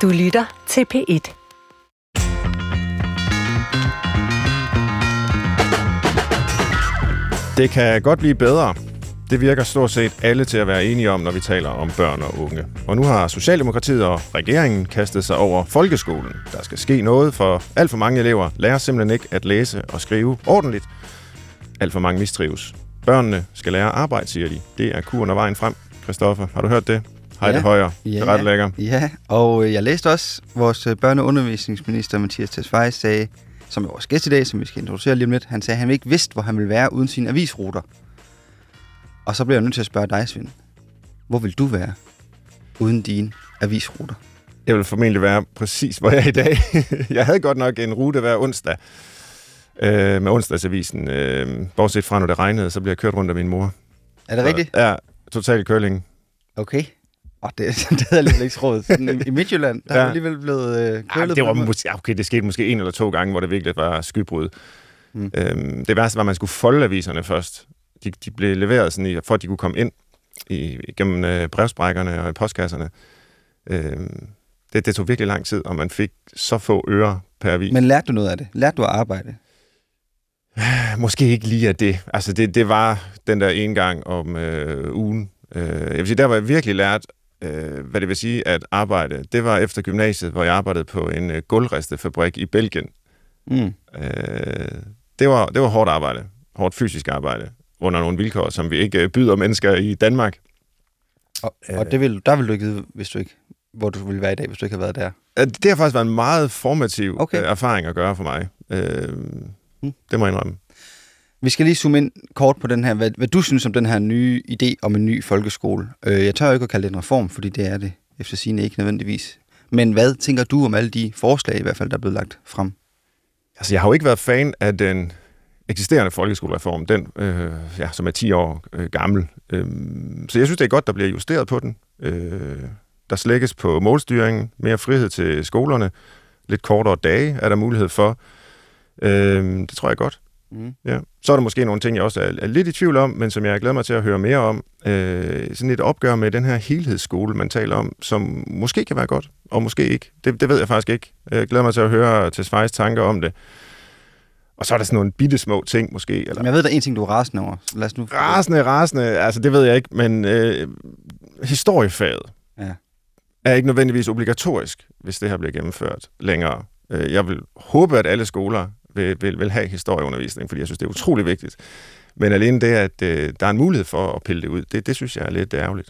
Du lytter til P1. Det kan godt blive bedre. Det virker stort set alle til at være enige om, når vi taler om børn og unge. Og nu har Socialdemokratiet og regeringen kastet sig over folkeskolen. Der skal ske noget, for alt for mange elever lærer simpelthen ikke at læse og skrive ordentligt. Alt for mange mistrives. Børnene skal lære at arbejde, siger de. Det er kuren og vejen frem. Christoffer, har du hørt det? Heidi Højer, det er ret lækker. Ja, og jeg læste også, vores børne- og undervisningsminister Mattias Tesfaye sagde, som er vores gæst i dag, som vi skal introducere lige om lidt, han sagde, at han ikke vidste, hvor han ville være uden sine avisruter. Og så bliver jeg nødt til at spørge dig, Svend. Hvor vil du være uden dine avisruter? Jeg vil formentlig være præcis, hvor jeg er i dag. Jeg havde godt nok en rute hver onsdag med onsdagsavisen. Bortset fra, når det regnede, så bliver jeg kørt rundt af min mor. Er det rigtigt? Ja, total curling. Okay. Det havde jeg alligevel ikke troet. I Midtjylland, der er alligevel blevet kølet. Det var okay, det skete måske 1 eller 2 gange, hvor det virkelig var skybrud. Det værste var, at man skulle folde aviserne først. De blev leveret sådan for at de kunne komme ind gennem brevsprækkerne og postkasserne. Det tog virkelig lang tid, og man fik så få øre per avis. Men lærte du noget af det? Lærte du at arbejde? Måske ikke lige af det. Altså det var den der ene gang om ugen. Jeg vil sige, der var jeg virkelig lært, hvad det vil sige at arbejde. Det var efter gymnasiet, hvor jeg arbejdede på en gulvristefabrik i Belgien. Det var hårdt arbejde. Hårdt fysisk arbejde. Under nogle vilkår, som vi ikke byder mennesker i Danmark. Og der vil du ikke vide, hvis du ikke, hvor du ville være i dag, hvis du ikke havde været der? Det har faktisk været en meget formativ erfaring at gøre for mig. Det må jeg indrømme. Vi skal lige zoome ind kort på den her, hvad du synes om den her nye idé om en ny folkeskole. Jeg tør jo ikke at kalde det en reform, fordi det er det efter sigende ikke nødvendigvis. Men hvad tænker du om alle de forslag, i hvert fald, der er blevet lagt frem? Altså, jeg har jo ikke været fan af den eksisterende folkeskolereform, den, som er 10 år gammel. Så jeg synes, det er godt, der bliver justeret på den. Der slækkes på målstyringen, mere frihed til skolerne, lidt kortere dage er der mulighed for. Det tror jeg godt. Ja. Så er der måske nogle ting, jeg også er lidt i tvivl om, men som jeg glæder mig til at høre mere om. Sådan et opgør med den her helhedsskole, man taler om, som måske kan være godt, og måske ikke. Det ved jeg faktisk ikke. Jeg glæder mig til at høre Tesfayes tanker om det. Og så er der sådan nogle bittesmå ting, måske. Eller... Jeg ved, der er en ting, du er rasende over. Lad os nu... Rasende, altså det ved jeg ikke, men historiefaget er ikke nødvendigvis obligatorisk, hvis det her bliver gennemført længere. Jeg vil håbe, at alle skoler vil have historieundervisning, fordi jeg synes, det er utrolig vigtigt. Men alene det, at der er en mulighed for at pille det ud, det synes jeg er lidt ærgerligt.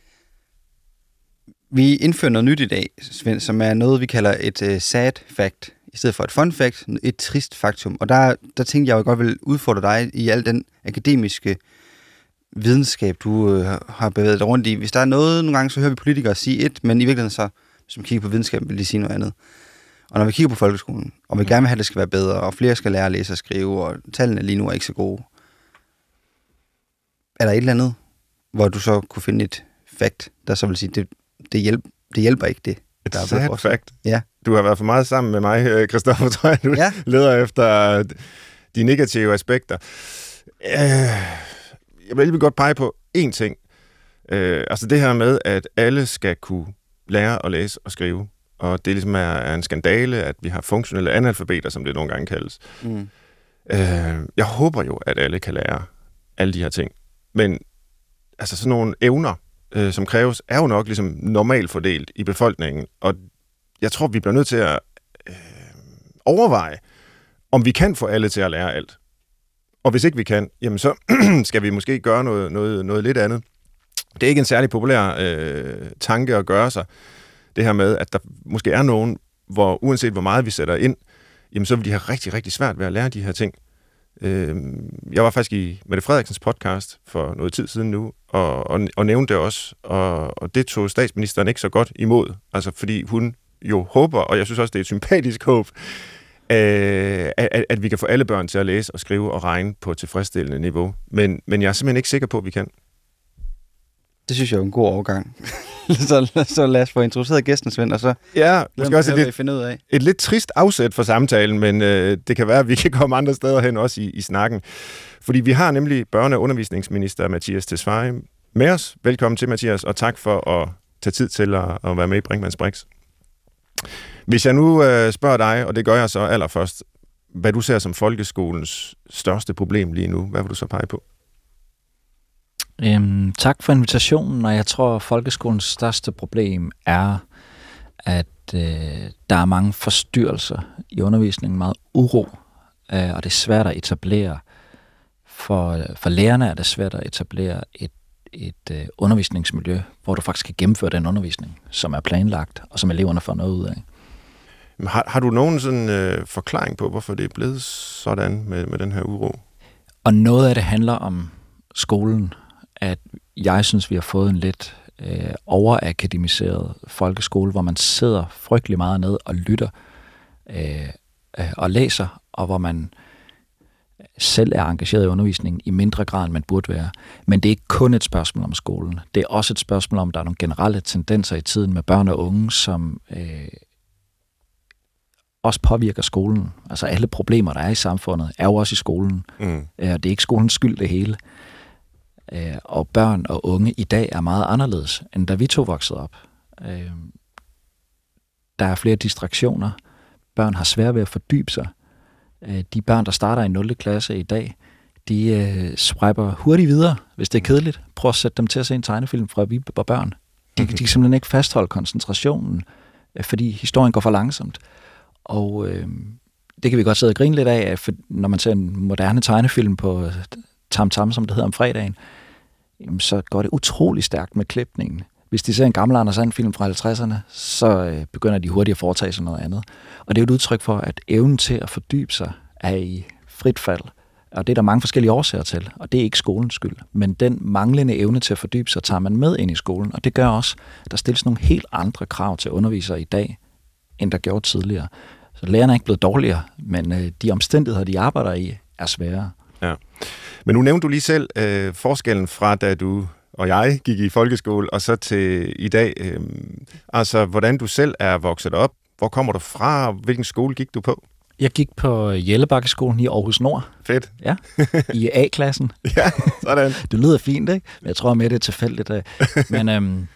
Vi indfører noget nyt i dag, Svend, som er noget, vi kalder et sad fact, i stedet for et fun fact, et trist faktum. Og der tænkte jeg jo godt vil udfordre dig i al den akademiske videnskab, du har bevæget dig rundt i. Hvis der er noget, nogle gange så hører vi politikere sige et, men i virkeligheden så, hvis man kigger på videnskab, vil de sige noget andet. Og når vi kigger på folkeskolen, og vi gerne vil have, at det skal være bedre, og flere skal lære at læse og skrive, og tallene lige nu er ikke så gode, er der et eller andet, hvor du så kunne finde et fact, der så vil sige, det hjælper ikke det. Et sad fact? Ja. Du har været for meget sammen med mig, Christoffer, tror jeg. Du leder efter de negative aspekter. Jeg vil lige godt pege på én ting. Altså det her med, at alle skal kunne lære at læse og skrive. Og det ligesom er en skandale, at vi har funktionelle analfabeter, som det nogle gange kaldes. Jeg håber jo, at alle kan lære alle de her ting. Men altså sådan nogle evner, som kræves, er jo nok ligesom normalt fordelt i befolkningen. Og jeg tror, vi bliver nødt til at overveje, om vi kan få alle til at lære alt. Og hvis ikke vi kan, jamen så skal vi måske gøre noget lidt andet. Det er ikke en særlig populær tanke at gøre sig. Det her med, at der måske er nogen, hvor uanset hvor meget vi sætter ind, jamen så vil de have rigtig, rigtig svært ved at lære de her ting. Jeg var faktisk i Mette Frederiksens podcast for noget tid siden nu, og nævnte det også, og det tog statsministeren ikke så godt imod, altså fordi hun jo håber, og jeg synes også, det er et sympatisk håb, at vi kan få alle børn til at læse og skrive og regne på et tilfredsstillende niveau. Men jeg er simpelthen ikke sikker på, at vi kan. Det synes jeg er en god overgang. så lad os få introduceret gæsten, Svend, og så måske også et lidt trist afsæt for samtalen, men det kan være, at vi kan komme andre steder hen også i snakken. Fordi vi har nemlig børne- og undervisningsminister Mattias Tesfaye med os. Velkommen til, Mathias, og tak for at tage tid til at være med i Brinkmanns Brix. Hvis jeg nu spørger dig, og det gør jeg så allerførst, hvad du ser som folkeskolens største problem lige nu, hvad vil du så pege på? Tak for invitationen, og jeg tror, at folkeskolens største problem er, at der er mange forstyrrelser i undervisningen, meget uro, og det er svært at etablere. For lærerne er det svært at etablere et undervisningsmiljø, hvor du faktisk kan gennemføre den undervisning, som er planlagt, og som eleverne får noget ud af. Har du nogen sådan forklaring på, hvorfor det er blevet sådan med den her uro? Og noget af det handler om skolen, at jeg synes, vi har fået en lidt overakademiseret folkeskole, hvor man sidder frygtelig meget ned og lytter og læser, og hvor man selv er engageret i undervisningen i mindre grad, end man burde være. Men det er ikke kun et spørgsmål om skolen. Det er også et spørgsmål om, der er nogle generelle tendenser i tiden med børn og unge, som også påvirker skolen. Altså alle problemer, der er i samfundet, er jo også i skolen. Det er ikke skolens skyld det hele. Og børn og unge i dag er meget anderledes, end da vi to voksede op. Der er flere distraktioner. Børn har svært ved at fordybe sig. De børn, der starter i 0. klasse i dag, de swiper hurtigt videre, hvis det er kedeligt. Prøv at sætte dem til at se en tegnefilm fra vi var børn. De kan simpelthen ikke fastholde koncentrationen, fordi historien går for langsomt. Og det kan vi godt sidde og grine lidt af, for når man ser en moderne tegnefilm på Tam Tam, som det hedder om fredagen, så går det utrolig stærkt med klipningen. Hvis de ser en gammel Anders And-film fra 50'erne, så begynder de hurtigt at foretage sig noget andet. Og det er jo et udtryk for, at evnen til at fordybe sig er i frit fald. Og det er der mange forskellige årsager til, og det er ikke skolens skyld. Men den manglende evne til at fordybe sig, tager man med ind i skolen, og det gør også, at der stilles nogle helt andre krav til undervisere i dag, end der gjorde tidligere. Så lærerne er ikke blevet dårligere, men de omstændigheder, de arbejder i, er sværere. Ja. Men nu nævnte du lige selv forskellen fra, da du og jeg gik i folkeskole, og så til i dag. Altså, hvordan du selv er vokset op. Hvor kommer du fra? Hvilken skole gik du på? Jeg gik på Jellebakkeskolen i Aarhus Nord. Fedt. Ja, i A-klassen. Ja, sådan. Det lyder fint, ikke? Men jeg tror mere, det er tilfældigt. Men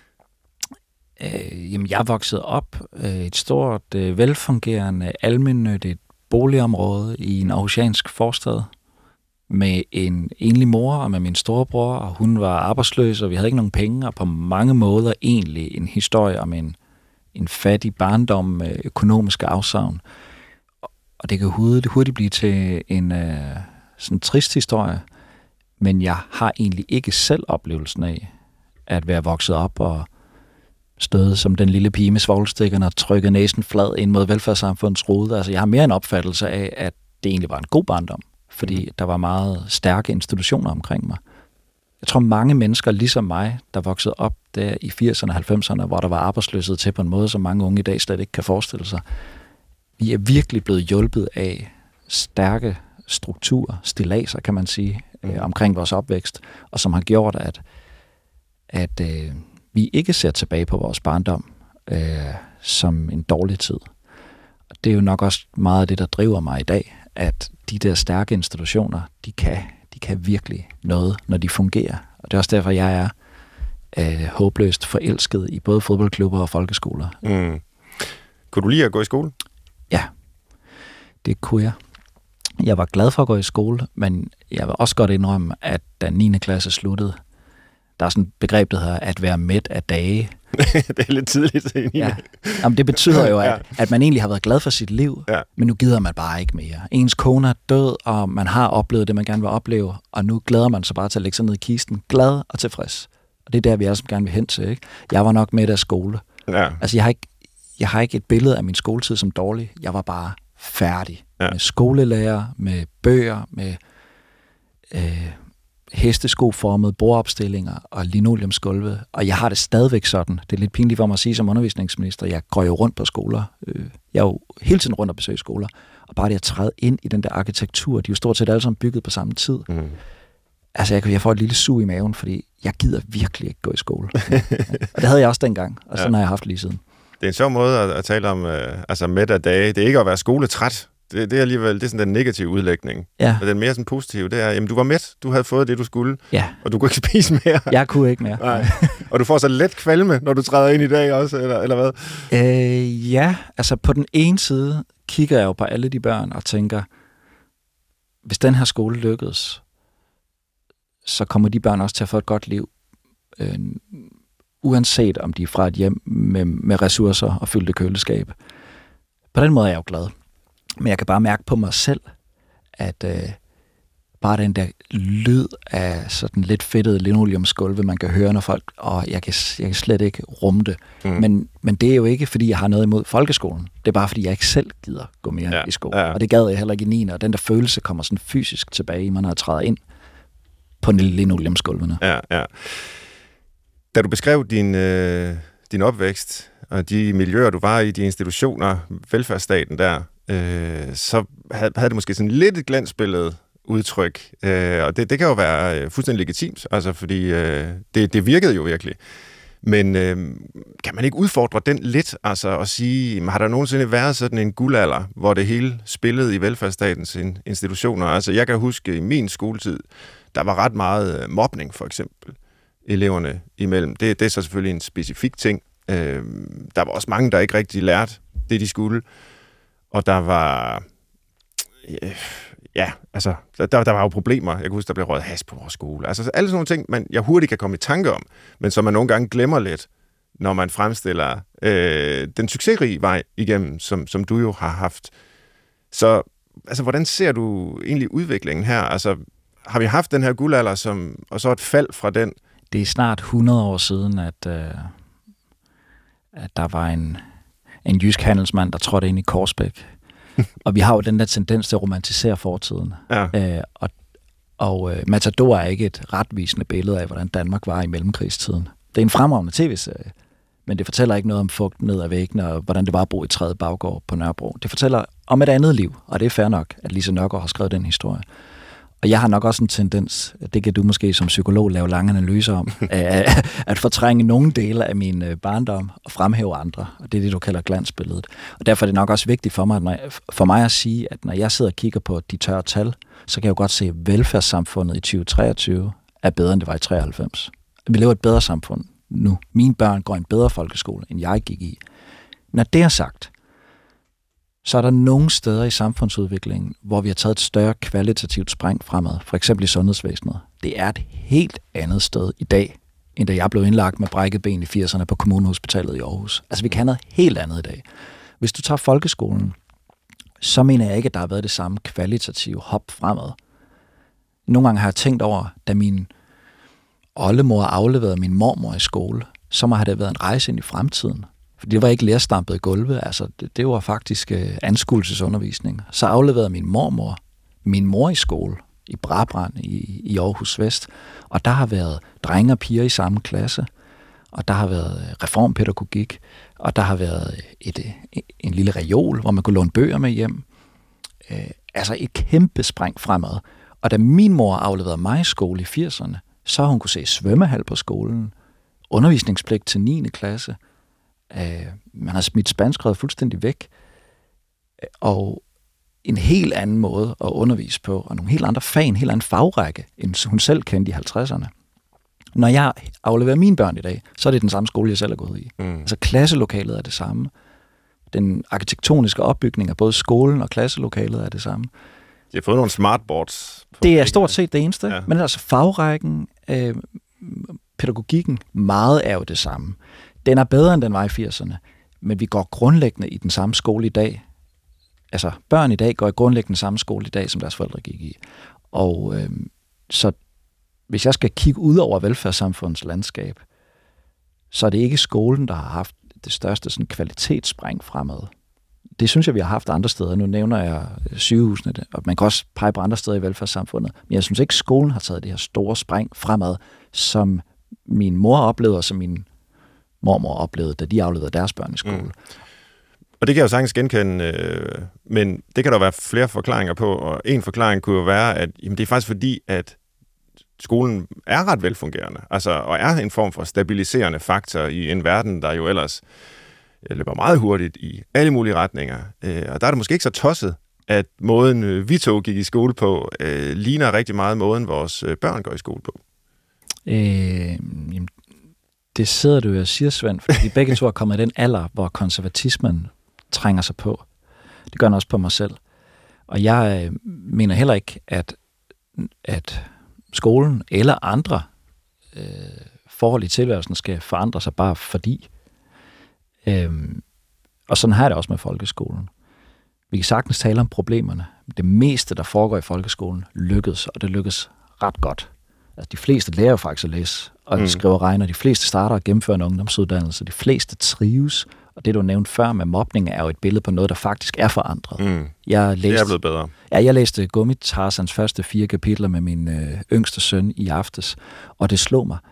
jamen, jeg voksede op i et stort, velfungerende, almennyttigt boligområde i en aarhusiansk forstad med en enlig mor og med min storebror, og hun var arbejdsløs, og vi havde ikke nogen penge, og på mange måder egentlig en historie om en fattig barndom med økonomiske afsavn. Og det kan hurtigt blive til en sådan trist historie, men jeg har egentlig ikke selv oplevelsen af at være vokset op og stået som den lille pige med svovlstikkerne og trykket næsen flad ind mod velfærdssamfundets rode. Altså, jeg har mere en opfattelse af, at det egentlig var en god barndom, fordi der var meget stærke institutioner omkring mig. Jeg tror, mange mennesker, ligesom mig, der voksede op der i 80'erne og 90'erne, hvor der var arbejdsløshed til på en måde, som mange unge i dag slet ikke kan forestille sig. Vi er virkelig blevet hjulpet af stærke strukturer, stillaser, kan man sige, omkring vores opvækst, og som har gjort, at vi ikke ser tilbage på vores barndom som en dårlig tid. Og det er jo nok også meget af det, der driver mig i dag, at de der stærke institutioner, de kan virkelig noget, når de fungerer. Og det er også derfor, jeg er håbløst forelsket i både fodboldklubber og folkeskoler. Kunne du lide at gå i skole? Ja, det kunne jeg. Jeg var glad for at gå i skole, men jeg vil også godt indrømme, at da 9. klasse sluttede, der er sådan et begreb, der hedder at være mæt af dage. Det er lidt tidligt. Ja. Jamen, det betyder jo, at man egentlig har været glad for sit liv, men nu gider man bare ikke mere. Ens kone er død, og man har oplevet det, man gerne vil opleve, og nu glæder man sig bare til at lægge sig ned i kisten, glad og tilfreds. Og det er der, vi alle sammen gerne vil hen til. Ikke? Jeg var nok mæt af skole. Ja. Altså, jeg har ikke et billede af min skoletid som dårlig. Jeg var bare færdig med skolelærer, med bøger, med hesteskoformede bordopstillinger og linoleumsgulve. Og jeg har det stadigvæk sådan. Det er lidt pinligt for mig at sige som undervisningsminister. Jeg går jo rundt på skoler. Jeg er jo hele tiden rundt og besøger skoler. Og bare det at træde ind i den der arkitektur, de er jo stort set alle sammen bygget på samme tid. Altså, jeg får et lille sug i maven, fordi jeg gider virkelig ikke gå i skole. Og det havde jeg også dengang, og sådan har jeg haft lige siden. Det er en sjov måde at tale om altså mæt af dage. Det er ikke at være skoletræt. Det er alligevel det er sådan den negative udlægning. Ja. Og den mere sådan positive, det er, jamen du var mæt, du havde fået det, du skulle, og du kunne ikke spise mere. Jeg kunne ikke mere. Nej. Og du får så let kvalme, når du træder ind i dag også, eller hvad? Ja, altså på den ene side kigger jeg jo på alle de børn og tænker, hvis den her skole lykkes, så kommer de børn også til at få et godt liv, uanset om de er fra et hjem med ressourcer og fyldte køleskab. På den måde er jeg jo glad. Men jeg kan bare mærke på mig selv, at bare den der lyd af sådan lidt fedtede linoleumsgulve, man kan høre, når folk, jeg kan slet ikke rumme det. Men det er jo ikke, fordi jeg har noget imod folkeskolen. Det er bare, fordi jeg ikke selv gider gå mere i skole. Og det gad jeg heller ikke i 9. Og den der følelse kommer sådan fysisk tilbage i mig, når jeg træder ind på linoleumsgulvene. Ja. Da du beskrev din opvækst og de miljøer, du var i, de institutioner, velfærdsstaten der, så havde det måske sådan lidt et glansbillede udtryk. Og det kan jo være fuldstændig legitimt, altså fordi det virkede jo virkelig. Men kan man ikke udfordre den lidt, altså og sige, har der nogensinde været sådan en guldalder, hvor det hele spillede i velfærdsstatens institutioner? Altså jeg kan huske i min skoletid, der var ret meget mobning for eksempel, eleverne imellem. Det er så selvfølgelig en specifik ting. Der var også mange, der ikke rigtig lærte det, de skulle. Og der var... altså, der var jo problemer. Jeg kan huske, der blev røget hash på vores skole. Altså, alle sådan nogle ting, jeg hurtigt kan komme i tanke om, men som man nogle gange glemmer lidt, når man fremstiller den succesrige vej igennem, som du jo har haft. Så, altså, hvordan ser du egentlig udviklingen her? Altså, har vi haft den her guldalder, og så et fald fra den? Det er snart 100 år siden, at der var en jysk handelsmand, der trådte ind i Korsbæk. Og vi har jo den der tendens til at romantisere fortiden. Ja. Og Matador er ikke et retvisende billede af, hvordan Danmark var i mellemkrigstiden. Det er en fremragende tv-serie, men det fortæller ikke noget om fugt ned ad væggene, og hvordan det var at bo i 3. baggård på Nørrebro. Det fortæller om et andet liv, og det er fair nok, at Lise Nørgaard har skrevet den historie. Og jeg har nok også en tendens, det kan du måske som psykolog lave lange analyser om, at fortrænge nogle dele af min barndom og fremhæve andre. Og det er det, du kalder glansbilledet. Og derfor er det nok også vigtigt for mig at sige, at når jeg sidder og kigger på de tørre tal, så kan jeg jo godt se, at velfærdssamfundet i 2023 er bedre, end det var i 93. Vi lever et bedre samfund nu. Mine børn går i en bedre folkeskole, end jeg gik i. Når det er sagt, så er der nogle steder i samfundsudviklingen, hvor vi har taget et større kvalitativt spring fremad, for eksempel i sundhedsvæsenet. Det er et helt andet sted i dag, end da jeg blev indlagt med brækket ben i 80'erne på Kommunehospitalet i Aarhus. Altså, vi kan noget helt andet i dag. Hvis du tager folkeskolen, så mener jeg ikke, at der har været det samme kvalitative hop fremad. Nogle gange har jeg tænkt over, da min oldemor afleverede min mormor i skole, så må have det været en rejse ind i fremtiden. For det var ikke lærerstampede gulve, altså det var faktisk anskuelsesundervisning. Så afleverede min mor i skole, i Brabrand i Aarhus Vest, og der har været drenge og piger i samme klasse, og der har været reformpædagogik, og der har været en lille reol, hvor man kunne låne bøger med hjem. Altså et kæmpe spring fremad. Og da min mor afleverede mig i skole i 80'erne, så hun kunne se svømmehal på skolen, undervisningspligt til 9. klasse, man har smidt spanskredet fuldstændig væk, og en helt anden måde at undervise på, og nogle helt andre fag, en helt anden fagrække, end hun selv kendte i 50'erne. Når jeg afleverer mine børn i dag, så er det den samme skole, jeg selv er gået i. Altså klasselokalet er det samme. Den arkitektoniske opbygning af både skolen og klasselokalet er det samme. De har fået nogle smartboards. Det er stort set det eneste, ja. Men altså fagrækken, pædagogikken, meget er jo det samme. Den er bedre, end den var i 80'erne, men vi går grundlæggende i den samme skole i dag. Altså, børn i dag går i grundlæggende samme skole i dag, som deres forældre gik i. Og så hvis jeg skal kigge ud over velfærdssamfundets landskab, så er det ikke skolen, der har haft det største sådan, kvalitetsspring fremad. Det synes jeg, vi har haft andre steder. Nu nævner jeg sygehusene, og man kan også pege på andre steder i velfærdssamfundet. Men jeg synes ikke, skolen har taget det her store spring fremad, som min mor oplevede, og som min mormor oplevede, da de afleverede deres børn i skole. Og det kan jeg jo sagtens genkende, men det kan der være flere forklaringer på, og en forklaring kunne jo være, at jamen, det er faktisk fordi, at skolen er ret velfungerende, altså, og er en form for stabiliserende faktor i en verden, der jo ellers løber meget hurtigt i alle mulige retninger. Og der er det måske ikke så tosset at måden, vi to gik i skole på, ligner rigtig meget måden, vores børn går i skole på? Jamen, det sidder du jo og siger, Svend, fordi vi begge to er kommet i den alder, hvor konservatismen trænger sig på. Det gør den også på mig selv. Og jeg mener heller ikke, at skolen eller andre forhold i tilværelsen skal forandre sig bare fordi. Og sådan har jeg det også med folkeskolen. Vi kan sagtens tale om problemerne. Det meste, der foregår i folkeskolen, lykkes, og det lykkes ret godt. Altså, de fleste lærer jo faktisk at læse, og de skriver og regner. De fleste starter at gennemføre en ungdomsuddannelse. De fleste trives, og det, du nævnte før med mobning, er jo et billede på noget, der faktisk er forandret. Det er blevet bedre. Ja, jeg læste Gummitarzans første 4 kapitler med min yngste søn i aftes, og det slog mig.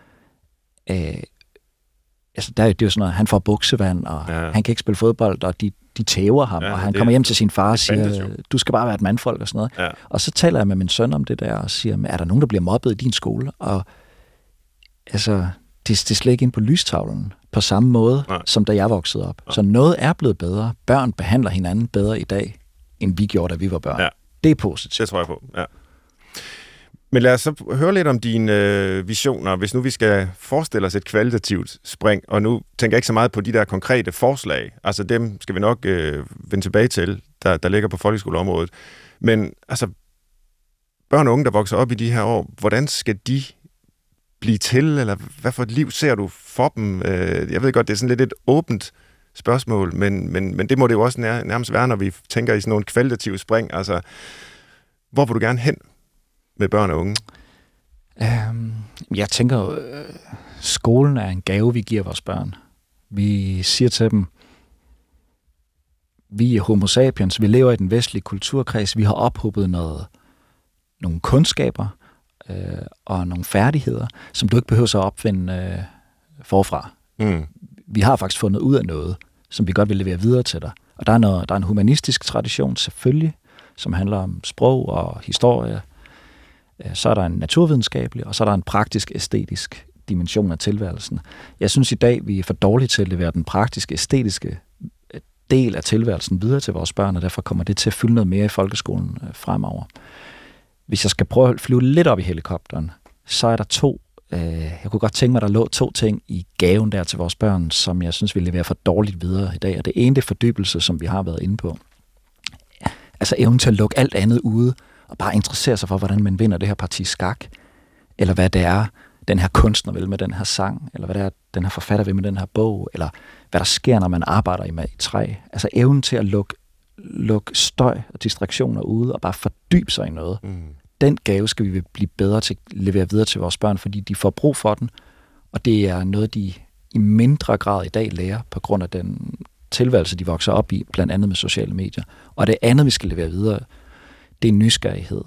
Altså, det er jo sådan noget, han får buksevand, og han kan ikke spille fodbold, og de tæver ham, og han kommer hjem til sin far og siger, du skal bare være et mandfolk og sådan noget. Ja. Og så taler jeg med min søn om det der, og siger, er der nogen, der bliver mobbet i din skole? Og altså, det er slet ikke ind på lystavlen på samme måde, som da jeg voksede op. Så noget er blevet bedre. Børn behandler hinanden bedre i dag, end vi gjorde, da vi var børn. Ja. Det er positivt. Det tror jeg på, ja. Men lad os så høre lidt om dine visioner, hvis nu vi skal forestille os et kvalitativt spring, og nu tænker jeg ikke så meget på de der konkrete forslag, altså dem skal vi nok vende tilbage til, der ligger på folkeskoleområdet. Men altså, børn og unge, der vokser op i de her år, hvordan skal de blive til, eller hvad for et liv ser du for dem? Jeg ved godt, det er sådan lidt et åbent spørgsmål, men det må det jo også nærmest være, når vi tænker i sådan nogle kvalitative spring. Altså, hvor vil du gerne hen med børn og unge? Jeg tænker jo, skolen er en gave, vi giver vores børn. Vi siger til dem, vi er homo sapiens, vi lever i den vestlige kulturkreds, vi har ophobet nogle kundskaber og nogle færdigheder, som du ikke behøver at opfinde forfra. Vi har faktisk fundet ud af noget, som vi godt vil levere videre til dig. Og der er en humanistisk tradition selvfølgelig, som handler om sprog og historie. Så er der en naturvidenskabelig, og så er der en praktisk-æstetisk dimension af tilværelsen. Jeg synes i dag, vi er for dårlige til at levere den praktisk-æstetiske del af tilværelsen videre til vores børn, og derfor kommer det til at fylde noget mere i folkeskolen fremover. Hvis jeg skal prøve at flyve lidt op i helikopteren, så er der jeg kunne godt tænke mig, at der lå 2 ting i gaven der til vores børn, som jeg synes, vi leverer for dårligt videre i dag. Og det ene, det er fordybelse, som vi har været inde på. Altså evnen til at lukke alt andet ude, og bare interessere sig for, hvordan man vinder det her parti skak, eller hvad det er, den her kunstner vil med den her sang, eller hvad det er, den her forfatter vil med den her bog, eller hvad der sker, når man arbejder i træ. Altså evnen til at lukke støj og distraktioner ude, og bare fordybe sig i noget. Den gave skal vi blive bedre til at levere videre til vores børn, fordi de får brug for den, og det er noget, de i mindre grad i dag lærer, på grund af den tilværelse, de vokser op i, blandt andet med sociale medier. Og det andet, vi skal levere videre, det er nysgerrighed.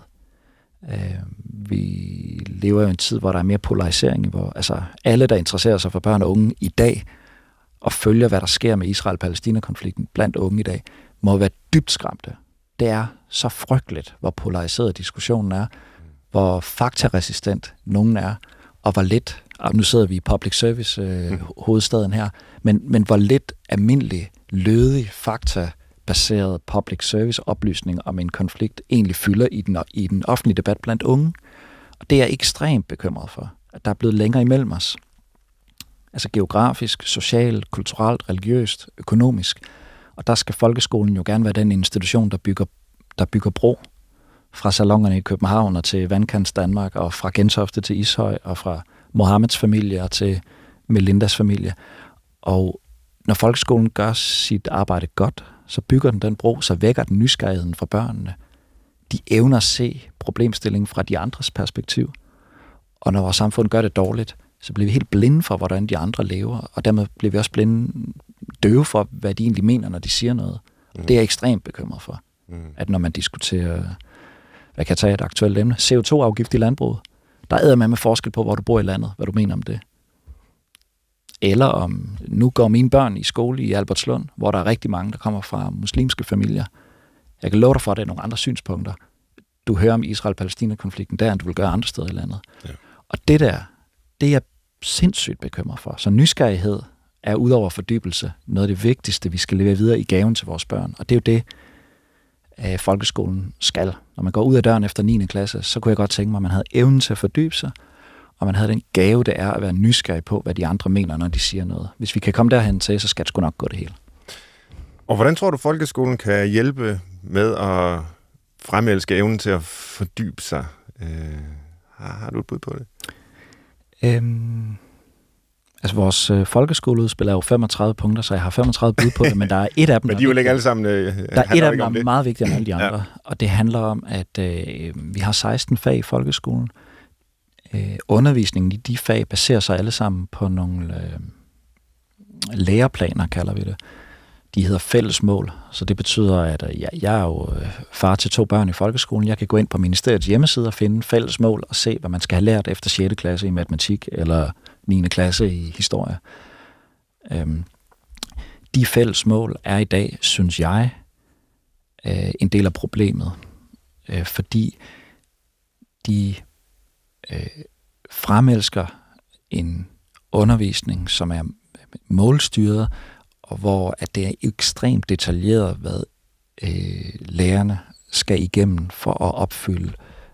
Vi lever jo i en tid, hvor der er mere polarisering, hvor altså alle, der interesserer sig for børn og unge i dag, og følger, hvad der sker med Israel-Palæstina-konflikten blandt unge i dag, må være dybt skræmte. Det er så frygteligt, hvor polariseret diskussionen er, hvor faktaresistent nogen er, og hvor lidt, og nu sidder vi i public service hovedstaden her, men hvor lidt almindelig, lødig, faktabaseret public service oplysning om en konflikt egentlig fylder i den offentlige debat blandt unge. Og det er jeg ekstremt bekymret for, at der er blevet længere imellem os. Altså geografisk, socialt, kulturelt, religiøst, økonomisk. Og der skal folkeskolen jo gerne være den institution, der bygger bro fra salongerne i København og til Vandkants Danmark, og fra Gentofte til Ishøj, og fra Mohammeds familie og til Melindas familie. Og når folkeskolen gør sit arbejde godt, så bygger den bro, så vækker den nysgerrigheden fra børnene. De evner at se problemstillingen fra de andres perspektiv. Og når vores samfund gør det dårligt, så bliver vi helt blinde for, hvordan de andre lever, og dermed bliver vi også døve for, hvad de egentlig mener, når de siger noget. Det er jeg ekstremt bekymret for. At når man diskuterer, hvad kan jeg tage et aktuelt emne, CO2-afgift i landbruget, der er med forskel på, hvor du bor i landet, hvad du mener om det. Eller om, nu går mine børn i skole i Albertslund, hvor der er rigtig mange, der kommer fra muslimske familier. Jeg kan love dig for, at det er nogle andre synspunkter. Du hører om Israel-Palæstina-konflikten der, end du vil gøre andre steder i landet. Ja. Og det der, det er jeg sindssygt bekymret for. Så nysgerrighed er udover fordybelse noget af det vigtigste, vi skal levere videre i gaven til vores børn. Og det er jo det, folkeskolen skal. Når man går ud af døren efter 9. klasse, så kunne jeg godt tænke mig, at man havde evnen til at fordybe sig, og man havde den gave, det er at være nysgerrig på, hvad de andre mener, når de siger noget. Hvis vi kan komme derhen til, så skal det sgu nok gå det hele. Og hvordan tror du, folkeskolen kan hjælpe med at fremelske evnen til at fordybe sig? Har du et bud på det? Altså, vores folkeskoleudspil er jo 35 punkter, så jeg har 35 bud på det, men der er et af dem, men de er jo ikke alle sammen... der er et af dem, der er meget vigtigere end alle de andre, ja. Og det handler om, at vi har 16 fag i folkeskolen. Undervisningen i de fag baserer sig alle sammen på nogle læreplaner, kalder vi det. De hedder fælles mål, så det betyder, at jeg er jo far til 2 børn i folkeskolen. Jeg kan gå ind på ministeriets hjemmeside og finde fælles mål og se, hvad man skal have lært efter 6. klasse i matematik eller 9. klasse i historie. De fælles mål er i dag, synes jeg, en del af problemet, fordi de fremelsker en undervisning, som er målstyret, og hvor at det er ekstremt detaljeret, hvad lærerne skal igennem for at opfylde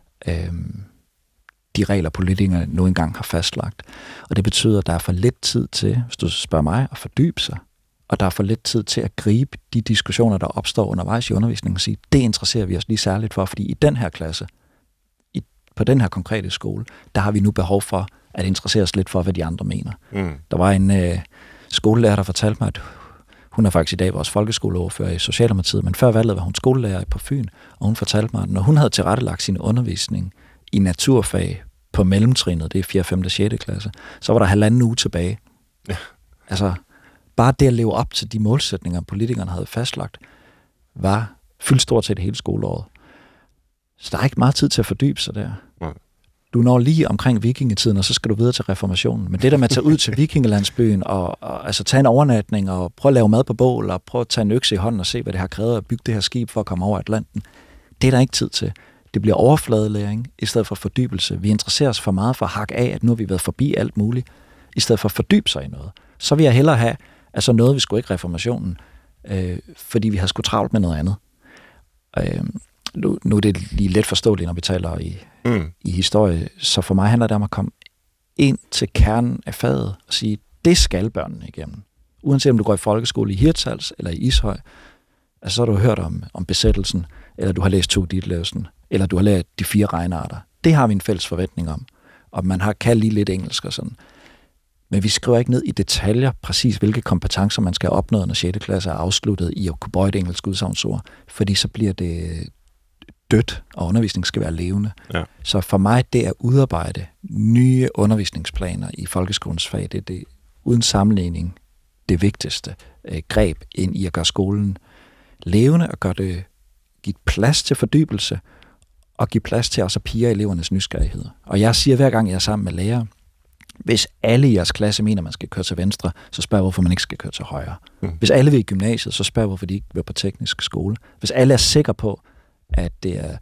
de regler, politikerne nu engang har fastlagt. Og det betyder, at der er for lidt tid til, hvis du spørger mig, at fordybe sig, og der er for lidt tid til at gribe de diskussioner, der opstår undervejs i undervisningen, og sige, det interesserer vi os lige særligt for, fordi i den her klasse, på den her konkrete skole, der har vi nu behov for at interessere os lidt for, hvad de andre mener. Der var en skolelærer, der fortalte mig, at hun er faktisk i dag vores folkeskoleordfører i Socialdemokratiet, men før valget var hun skolelærer på Fyn, og hun fortalte mig, at når hun havde tilrettelagt sin undervisning i naturfag på mellemtrinnet, det er 4., 5., 6. klasse, så var der 1,5 uge tilbage. Ja. Altså, bare det at leve op til de målsætninger, politikerne havde fastlagt, var fyldt stort set hele skoleåret. Så der er ikke meget tid til at fordybe sig der. Ja. Du når lige omkring vikingetiden, og så skal du videre til reformationen. Men det der med at tage ud til vikingelandsbyen, og altså tage en overnatning, og prøve at lave mad på bål, og prøve at tage en økse i hånden og se, hvad det har krævet at bygge det her skib for at komme over Atlanten, det er der ikke tid til. Det bliver overfladelæring i stedet for fordybelse. Vi interesserer os for meget for at hakke af, at nu har vi været forbi alt muligt, i stedet for at fordybe sig i noget. Så vil jeg hellere have, altså noget, vi skulle ikke reformationen, fordi vi har sgu travlt med noget andet. Nu er det lige let forståeligt, når vi taler i historie, så for mig handler det om at komme ind til kernen af faget og sige, det skal børnene igennem. Uanset om du går i folkeskole i Hirtshals eller i Ishøj, altså så har du hørt om besættelsen, eller du har læst Tove Ditlevsen, eller du har lært de 4 regnarter. Det har vi en fælles forventning om. Og man kan lige lidt engelsk og sådan. Men vi skriver ikke ned i detaljer præcis, hvilke kompetencer man skal opnå, når 6. klasse er afsluttet i at kunne bøje et engelsk udsagnsord, fordi så bliver det dødt, og undervisningen skal være levende. Ja. Så for mig, det er at udarbejde nye undervisningsplaner i folkeskolens fag. Det er uden sammenligning det vigtigste greb ind i at gøre skolen levende og give plads til fordybelse og give plads til også at pirre elevernes nysgerrighed. Og jeg siger hver gang, jeg er sammen med lærere, hvis alle i jeres klasse mener, man skal køre til venstre, så spørg, hvorfor man ikke skal køre til højre. Hvis alle vil i gymnasiet, så spørg, hvorfor de ikke vil på teknisk skole. Hvis alle er sikre på, at det er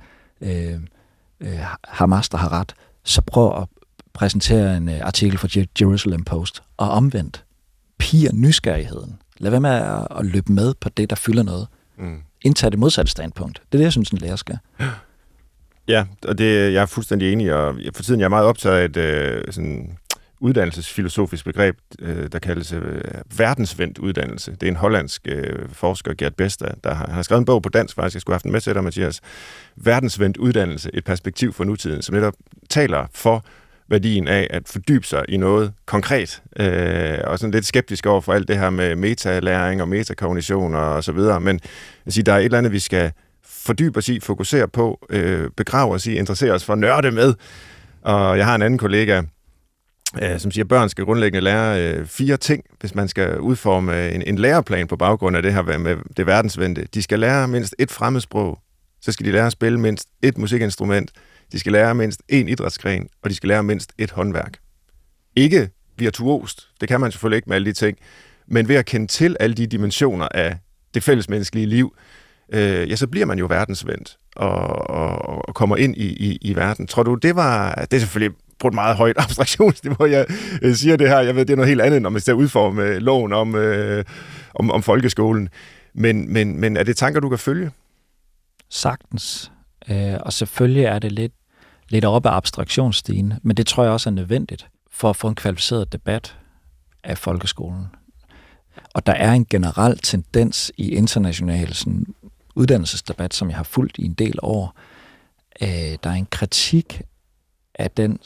Hamas, der har ret, så prøv at præsentere en artikel fra Jerusalem Post, og omvendt, pirre nysgerrigheden. Lad være med at løbe med på det, der fylder noget. Indtag det modsatte standpunkt. Det er det, jeg synes, en lærer skal. Ja, og jeg er fuldstændig enig, og for tiden jeg er meget optaget af et sådan uddannelsesfilosofisk begreb, der kaldes verdensvendt uddannelse. Det er en hollandsk forsker, Gert Besta, der har skrevet en bog på dansk, faktisk. Jeg skulle have haft den med til dig, Mathias. Verdensvendt uddannelse, et perspektiv for nutiden, som netop taler for værdien af at fordybe sig i noget konkret, og sådan lidt skeptisk over for alt det her med metalæring og metakognition og så videre. Men jeg siger, der er et eller andet, vi skal fordybe os i, fokusere på, begrave os i, interessere os for, nørde med. Og jeg har en anden kollega, som siger, at børn skal grundlæggende lære 4 ting, hvis man skal udforme en læreplan på baggrund af det her med det verdensvendte. De skal lære mindst 1 fremmedsprog, så skal de lære at spille mindst 1 musikinstrument, de skal lære mindst 1 idrætsgren, og de skal lære mindst 1 håndværk. Ikke virtuost, det kan man selvfølgelig ikke med alle de ting, men ved at kende til alle de dimensioner af det fællesmenneskelige liv, så bliver man jo verdensvendt og kommer ind i verden. Tror du, det er selvfølgelig på et meget højt abstraktionsniveau, jeg siger det her. Jeg ved, det er noget helt andet, når man skal udforme loven om folkeskolen. Men er det tanker, du kan følge? Sagtens. Og selvfølgelig er det lidt oppe af abstraktionsstigen, men det tror jeg også er nødvendigt for at få en kvalificeret debat af folkeskolen. Og der er en generel tendens i international uddannelsesdebat, som jeg har fulgt i en del år. Der er en kritik af den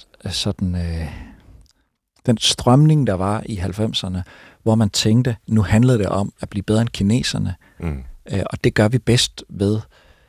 strømning, der var i 90'erne, hvor man tænkte, nu handlede det om at blive bedre end kineserne. Og det gør vi bedst ved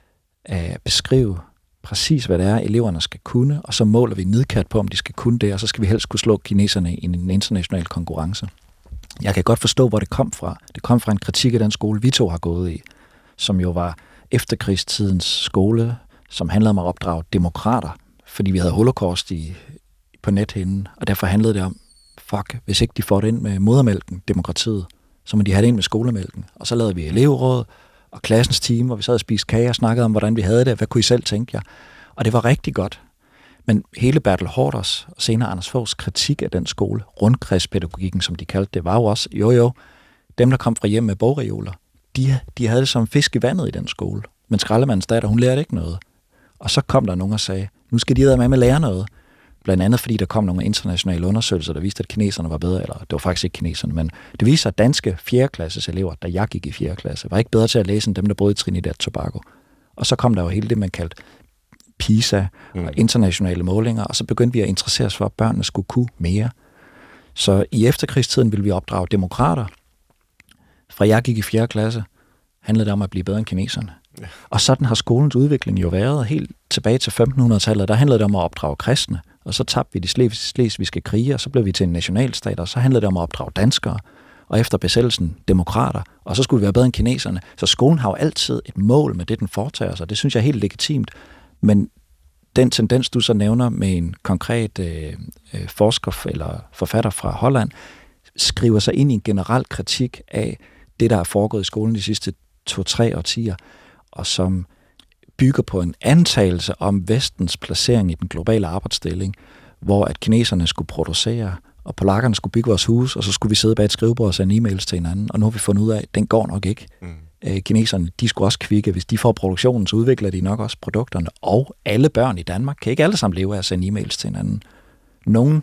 at beskrive præcis, hvad det er, eleverne skal kunne, og så måler vi nidkært på, om de skal kunne det, og så skal vi helst kunne slå kineserne i en international konkurrence. Jeg kan godt forstå, hvor det kom fra. Det kom fra en kritik af den skole, vi to har gået i, som jo var efterkrigstidens skole, som handlede om at opdrage demokrater, fordi vi havde holocaust på nethinden, og derfor handlede det om, hvis ikke de får det ind med modermælken, demokratiet, så må de have det ind med skolemælken. Og så lavede vi elevråd og klassens team, hvor vi sad og spiste kage og snakkede om, hvordan vi havde det, hvad kunne I selv tænke jer? Og det var rigtig godt. Men hele Bertel Haarders og senere Anders Foghs kritik af den skole, rundkredspædagogikken, som de kaldte det, var jo også, dem der kom fra hjem med bogreoler, de havde det som fisk i vandet i den skole. Men skraldemandens datter, hun lærte ikke noget. Og så kom der nogen og sagde, nu skal de med at lære noget. Blandt andet fordi der kom nogle internationale undersøgelser, der viste, at kineserne var bedre, eller det var faktisk ikke kineserne, men det viser, at danske 4. klasses elever, da jeg gik i 4. klasse, var ikke bedre til at læse end dem, der boede i Trinidad og Tobago. Og så kom der jo hele det, man kaldte PISA og internationale målinger, og så begyndte vi at interessere os for, at børnene skulle kunne mere. Så i efterkrigstiden ville vi opdrage demokrater. Fra jeg gik i 4. klasse, handlede det om at blive bedre end kineserne. Ja. Og sådan har skolens udvikling jo været helt tilbage til 1500-tallet. Der handlede det om at opdrage kristne, og så tabte vi de slesvigske krige, og så blev vi til en nationalstat, og så handlede det om at opdrage danskere, og efter besættelsen demokrater, og så skulle vi være bedre end kineserne. Så skolen har jo altid et mål med det, den foretager sig. Det synes jeg er helt legitimt. Men den tendens, du så nævner med en konkret forsker eller forfatter fra Holland, skriver sig ind i en generel kritik af det, der er foregået i skolen de sidste 2-3 årtier, og som bygger på en antagelse om vestens placering i den globale arbejdsdeling, hvor at kineserne skulle producere, og polakkerne skulle bygge vores hus, og så skulle vi sidde bag et skrivebord og sende e-mails til hinanden, og nu har vi fundet ud af, at den går nok ikke. Kineserne, de skulle også kvikke. Hvis de får produktionen, så udvikler de nok også produkterne, og alle børn i Danmark kan ikke alle sammen leve af at sende e-mails til hinanden. Nogen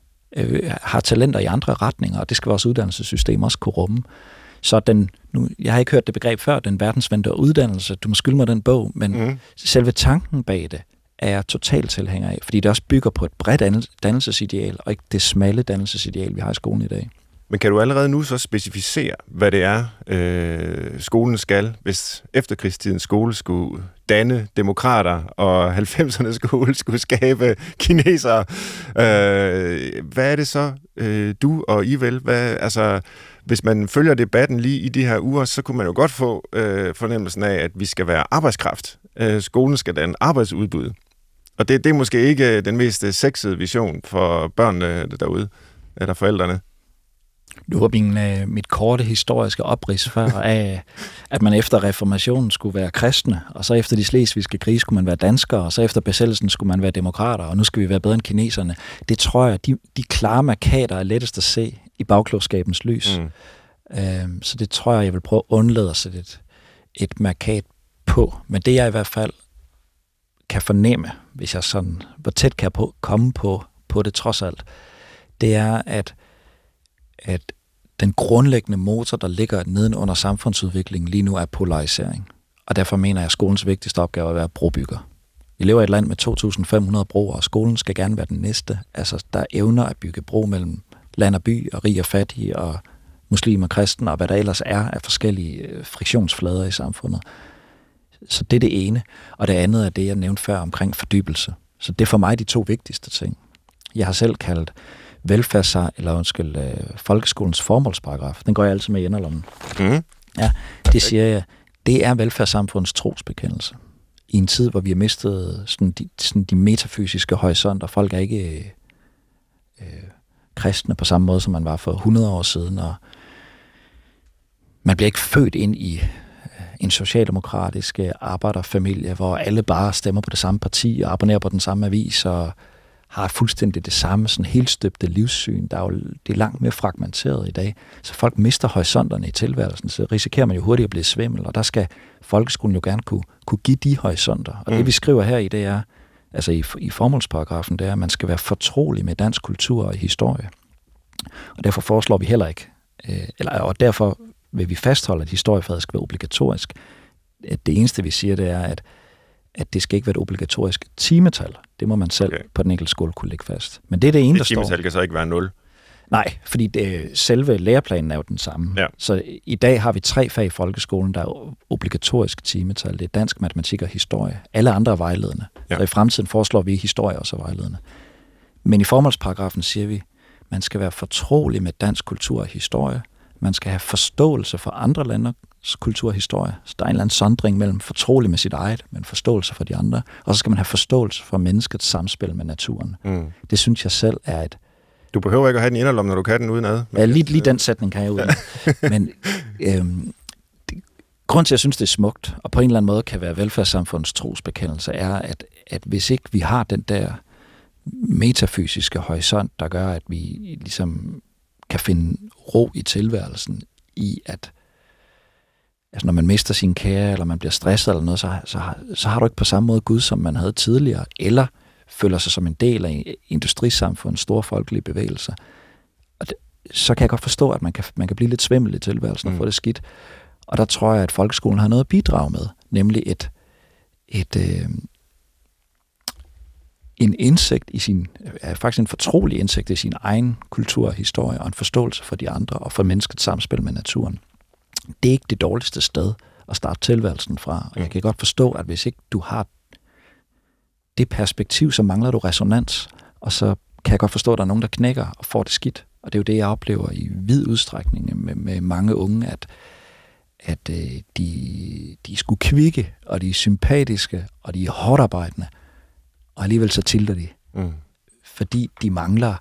har talenter i andre retninger, og det skal vores uddannelsessystem også kunne rumme. Så jeg har ikke hørt det begreb før, den verdensvendte uddannelse, du må skylde mig den bog, men selve tanken bag det er jeg totalt tilhænger af, fordi det også bygger på et bredt dannelsesideal, og ikke det smalle dannelsesideal, vi har i skolen i dag. Men kan du allerede nu så specificere, hvad det er, skolen skal, hvis efterkrigstidens skole skulle danne demokrater, og 90'ernes skole skulle skabe kinesere? Hvad er det så, du og I vil? Hvis man følger debatten lige i de her uger, så kunne man jo godt få fornemmelsen af, at vi skal være arbejdskraft. Skolen skal danne arbejdsudbud. Og det er måske ikke den mest sexede vision for børnene derude, eller forældrene. Nu var mit korte historiske oprids før af, at man efter reformationen skulle være kristne, og så efter de slesvigske krige skulle man være danskere, og så efter besættelsen skulle man være demokrater, og nu skal vi være bedre end kineserne. Det tror jeg, de klare markader er lettest at se i bagklogskabens lys. Så det tror jeg vil prøve at undlade at sætte et markat på. Men det jeg i hvert fald kan fornemme, hvis jeg sådan, hvor tæt kan jeg komme på det trods alt, det er, at den grundlæggende motor, der ligger nedenunder samfundsudviklingen lige nu, er polarisering. Og derfor mener jeg, at skolens vigtigste opgave er at være brobygger. Vi lever i et land med 2.500 broer, og skolen skal gerne være den næste. Altså, der evner at bygge bro mellem land og by, og rig og fattig, og muslimer og kristne, og hvad der ellers er af forskellige friktionsflader i samfundet. Så det er det ene. Og det andet er det, jeg nævnte før omkring fordybelse. Så det er for mig de to vigtigste ting. Jeg har selv kaldt folkeskolens formålsparagraf. Den går jeg altid med i enderlommen. Ja, det siger jeg. Det er velfærdssamfundets trosbekendelse. I en tid, hvor vi har mistet sådan de metafysiske horisonter. Folk er ikke kristne på samme måde, som man var for 100 år siden. Og man bliver ikke født ind i en socialdemokratisk arbejderfamilie, hvor alle bare stemmer på det samme parti og abonnerer på den samme avis og har fuldstændig det samme sådan helt støbte livssyn. Det er langt mere fragmenteret i dag. Så folk mister horisonterne i tilværelsen, så risikerer man jo hurtigt at blive svimmel, og der skal folkeskolen jo gerne kunne give de horisonter. Og det vi skriver her i, det er, altså i formålsparagrafen, det er, at man skal være fortrolig med dansk kultur og historie. Og derfor foreslår vi heller ikke, og derfor vil vi fastholde, at historiefaget skal være obligatorisk. Det eneste, vi siger, det er, at det skal ikke være et obligatorisk timetal. Det må man selv på den enkelte skole kunne lægge fast. Men det er det ene, der står. Timetal kan så ikke være 0? Nej, fordi selve læreplanen er jo den samme. Ja. Så i dag har vi 3 fag i folkeskolen, der er obligatorisk timetal. Det er dansk, matematik og historie. Alle andre er vejledende. Ja. Så i fremtiden foreslår vi historie også er vejledende. Men i formålsparagrafen siger vi, man skal være fortrolig med dansk kultur og historie. Man skal have forståelse for andre landers kultur og historie. Så der er en eller anden sondring mellem fortrolig med sit eget, men forståelse for de andre. Og så skal man have forståelse for menneskets samspil med naturen. Det synes jeg selv er et... Du behøver ikke at have den inderlomme, når du kan den udenad. Ja, lige den sætning kan jeg udenad. Men grund til, at jeg synes, det er smukt, og på en eller anden måde kan være velfærdssamfundets trosbekendelse, er, at hvis ikke vi har den der metafysiske horisont, der gør, at vi ligesom kan finde ro i tilværelsen i, at altså når man mister sin kære, eller man bliver stresset eller noget, så har du ikke på samme måde Gud, som man havde tidligere, eller føler sig som en del af industrisamfundets store folkelige bevægelser. Og så kan jeg godt forstå, at man kan blive lidt svimmel i tilværelsen og få det skidt. Og der tror jeg, at folkeskolen har noget at bidrage med, nemlig en indsigt i faktisk en fortrolig indsigt i sin egen kultur og historie, og en forståelse for de andre, og for menneskets samspil med naturen. Det er ikke det dårligste sted at starte tilværelsen fra. Og jeg kan godt forstå, at hvis ikke du har det perspektiv, så mangler du resonans, og så kan jeg godt forstå, at der er nogen, der knækker og får det skidt. Og det er jo det, jeg oplever i vid udstrækning med mange unge, at de er sgu kvikke, og de er sympatiske, og de er hårdt arbejdende, og alligevel så tilter de. Fordi de mangler...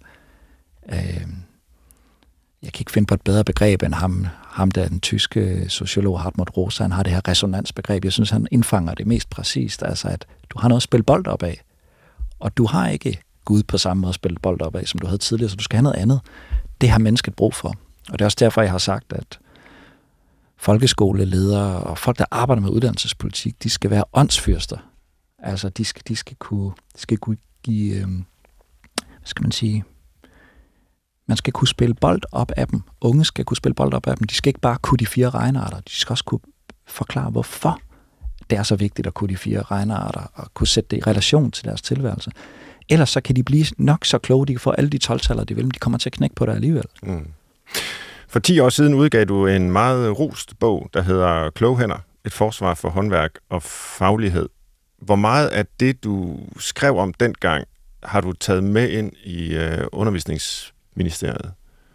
jeg kan ikke finde på et bedre begreb end ham der den tyske sociolog Hartmut Rosa. Han har det her resonansbegreb. Jeg synes, han indfanger det mest præcist. Altså, at du har noget at spille bold op af, og du har ikke Gud på samme måde at spille bold op af, som du havde tidligere, så du skal have noget andet. Det har mennesket brug for. Og det er også derfor, jeg har sagt, at folkeskoleledere og folk, der arbejder med uddannelsespolitik, de skal være åndsfyrster. Altså, de skal kunne give, hvad skal man sige... Man skal kunne spille bold op af dem. Unge skal kunne spille bold op af dem. De skal ikke bare kunne de 4 regnearter. De skal også kunne forklare, hvorfor det er så vigtigt at kunne de 4 regnearter, og kunne sætte det i relation til deres tilværelse. Ellers så kan de blive nok så kloge, de kan få alle de 12-taller, de vil, men de kommer til at knække på det alligevel. For 10 år siden udgav du en meget rost bog, der hedder Kloge hænder. Et forsvar for håndværk og faglighed. Hvor meget af det, du skrev om dengang, har du taget med ind i undervisningsministeriet?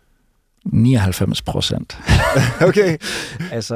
99%. Okay. Altså,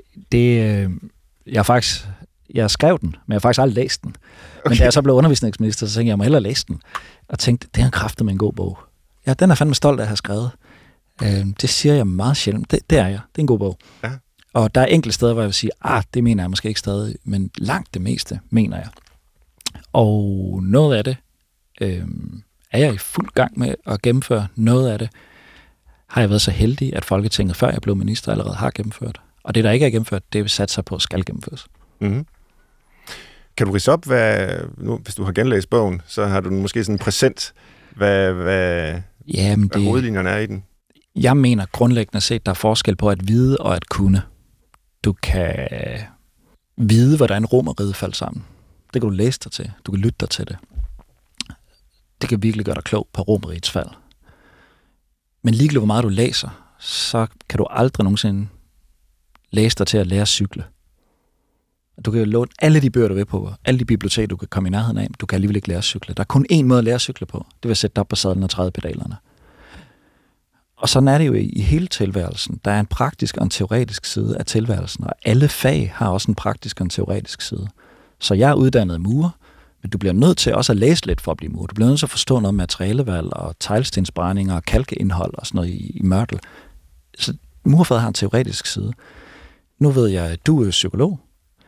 jeg skrev den, men jeg har faktisk aldrig læst den. Men da jeg så blev undervisningsminister, så tænkte jeg må hellere læse den. Og tænkte, det er en kraft med en god bog. Ja, den er fandme stolt af at have skrevet. Det siger jeg meget sjældent. Det er jeg. Det er en god bog. Ja. Og der er enkelte steder, hvor jeg vil sige, det mener jeg måske ikke stadig, men langt det meste mener jeg. Og noget af det er jeg i fuld gang med at gennemføre. Noget af det har jeg været så heldig, at Folketinget, før jeg blev minister, allerede har gennemført. Og det, der ikke er gennemført, det er sat sig på, skal gennemføres. Mm-hmm. Kan du ridse op, hvis du har genlæst bogen, så har du måske sådan en præsent, hvad hovedlinjerne er i den? Jeg mener grundlæggende set, der er forskel på at vide og at kunne. Du kan vide, hvordan Romerriget faldt sammen. Det kan du læse dig til. Du kan lytte dig til det. Det kan virkelig gøre dig klog på Romerrigets fald. Men ligegyldigt hvor meget du læser, så kan du aldrig nogensinde læse dig til at lære at cykle. Du kan jo låne alle de bøger, du vil på, alle de biblioteker, du kan komme i nærheden af, du kan alligevel ikke lære at cykle. Der er kun én måde at lære at cykle på. Det vil sætte dig op på sadlen og træde pedalerne. Og sådan er det jo i hele tilværelsen. Der er en praktisk og en teoretisk side af tilværelsen, og alle fag har også en praktisk og en teoretisk side. Så jeg er uddannet murer, men du bliver nødt til også at læse lidt for at blive murer. Du bliver nødt til at forstå noget om materialevalg og teglstensbrændinger og kalkeindhold og sådan noget i mørtel. Så murfaget har en teoretisk side. Nu ved jeg, at du er psykolog,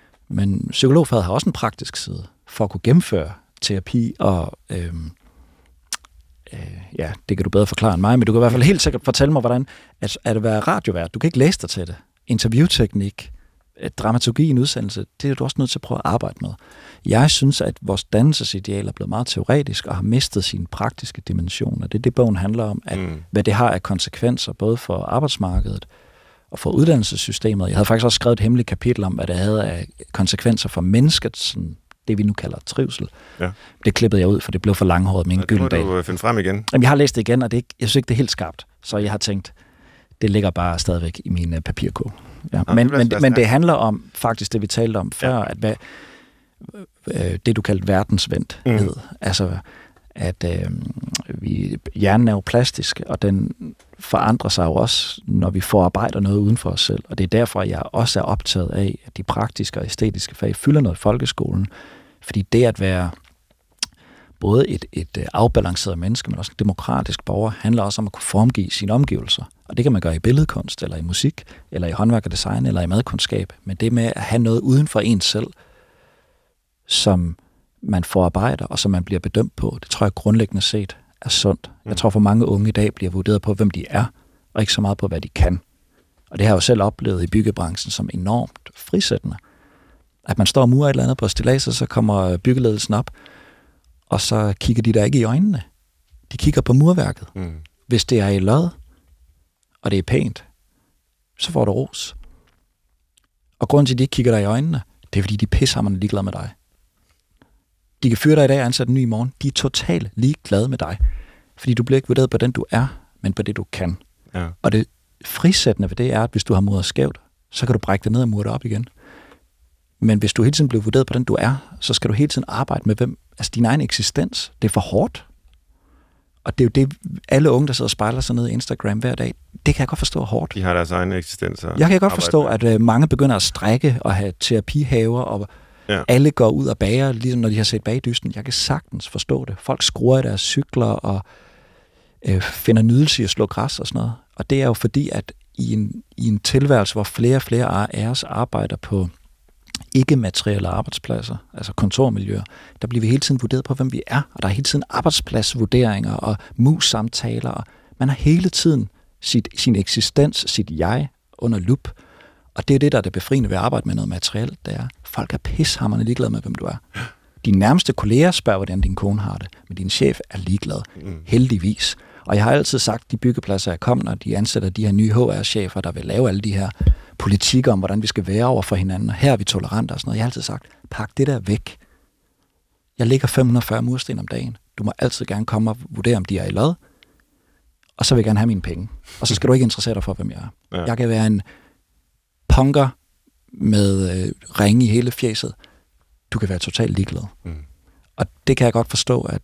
men psykologfaget har også en praktisk side for at kunne gennemføre terapi og det kan du bedre forklare end mig, men du kan i hvert fald helt sikkert fortælle mig, hvordan at være radiovært, du kan ikke læse dig til det. Interviewteknik, dramaturgi i en udsendelse, det er du også nødt til at prøve at arbejde med. Jeg synes, at vores dannelsesideal er blevet meget teoretisk og har mistet sine praktiske dimensioner. Det er det, bogen handler om, at hvad det har af konsekvenser, både for arbejdsmarkedet og for uddannelsessystemet. Jeg havde faktisk også skrevet et hemmeligt kapitel om, hvad det havde af konsekvenser for mennesket, sådan det vi nu kalder trivsel. Ja. Det klippede jeg ud, for det blev for langhåret med en gylden dag. Det må du finde frem igen. Jamen, jeg har læst det igen, og jeg synes ikke, det er helt skarpt. Så jeg har tænkt, det ligger bare stadigvæk i min papirkurv. Ja. Men det handler om faktisk det, vi talte om før, at det, du kaldte verdensvendthed. Altså, at hjernen er jo plastisk, og den forandrer sig jo også, når vi forarbejder noget uden for os selv. Og det er derfor, jeg også er optaget af, at de praktiske og æstetiske fag fylder noget i folkeskolen. Fordi det at være både et afbalanceret menneske, men også en demokratisk borger, handler også om at kunne formgive sine omgivelser. Og det kan man gøre i billedkunst, eller i musik, eller i håndværk og design, eller i madkundskab. Men det med at have noget uden for en selv, som man forarbejder, og som man bliver bedømt på, det tror jeg grundlæggende set er sundt. Jeg tror for mange unge i dag bliver vurderet på, hvem de er, og ikke så meget på, hvad de kan. Og det har jeg jo selv oplevet i byggebranchen som enormt frisættende. At man står og murer et eller andet på stilladset, så kommer byggeledelsen op, og så kigger de der ikke i øjnene. De kigger på murværket. Hvis det er i lod, og det er pænt, så får du ros. Og grunden til, at de ikke kigger dig i øjnene, det er, fordi de er pissehamrende ligeglade med dig. De kan fyre dig i dag og ansætte en ny i morgen. De er totalt ligeglade med dig. Fordi du bliver ikke vurderet på den, du er, men på det, du kan. Ja. Og det frisættende ved det er, at hvis du har muret skævt, så kan du brække det ned og mure det op igen. Men hvis du hele tiden bliver vurderet på den, du er, så skal du hele tiden arbejde med din egen eksistens. Det er for hårdt. Og det er jo det, alle unge, der sidder og spejler sig ned i Instagram hver dag, det kan jeg godt forstå er hårdt. De har deres egen eksistens. Jeg kan godt forstå, at mange begynder at strække og have terapihaver, og alle går ud og bager, ligesom når de har set bagdysten. Jeg kan sagtens forstå det. Folk skruer i deres cykler og finder nydelse i at slå græs og sådan noget. Og det er jo fordi, at i en tilværelse, hvor flere og flere af os arbejder på ikke-materielle arbejdspladser, altså kontormiljøer, der bliver vi hele tiden vurderet på, hvem vi er, og der er hele tiden arbejdspladsvurderinger og mus-samtaler, og man har hele tiden sin eksistens, sit jeg under lup, og det er det, der er det befriende ved at arbejde med noget materielt, det er, folk er pishamrende ligeglade med, hvem du er. Dine nærmeste kolleger spørger, hvordan din kone har det, men din chef er ligeglad, heldigvis. Og jeg har altid sagt, de byggepladser, jeg kom, når de ansætter de her nye HR-chefer, der vil lave alle de her politikker om, hvordan vi skal være over for hinanden, og her er vi tolerante og sådan noget. Jeg har altid sagt, pak det der væk. Jeg lægger 540 mursten om dagen. Du må altid gerne komme og vurdere, om de er i lod, og så vil jeg gerne have mine penge. Og så skal du ikke interessere dig for, hvem jeg er. Ja. Jeg kan være en punker med ringe i hele fjeset. Du kan være totalt ligeglad. Og det kan jeg godt forstå, at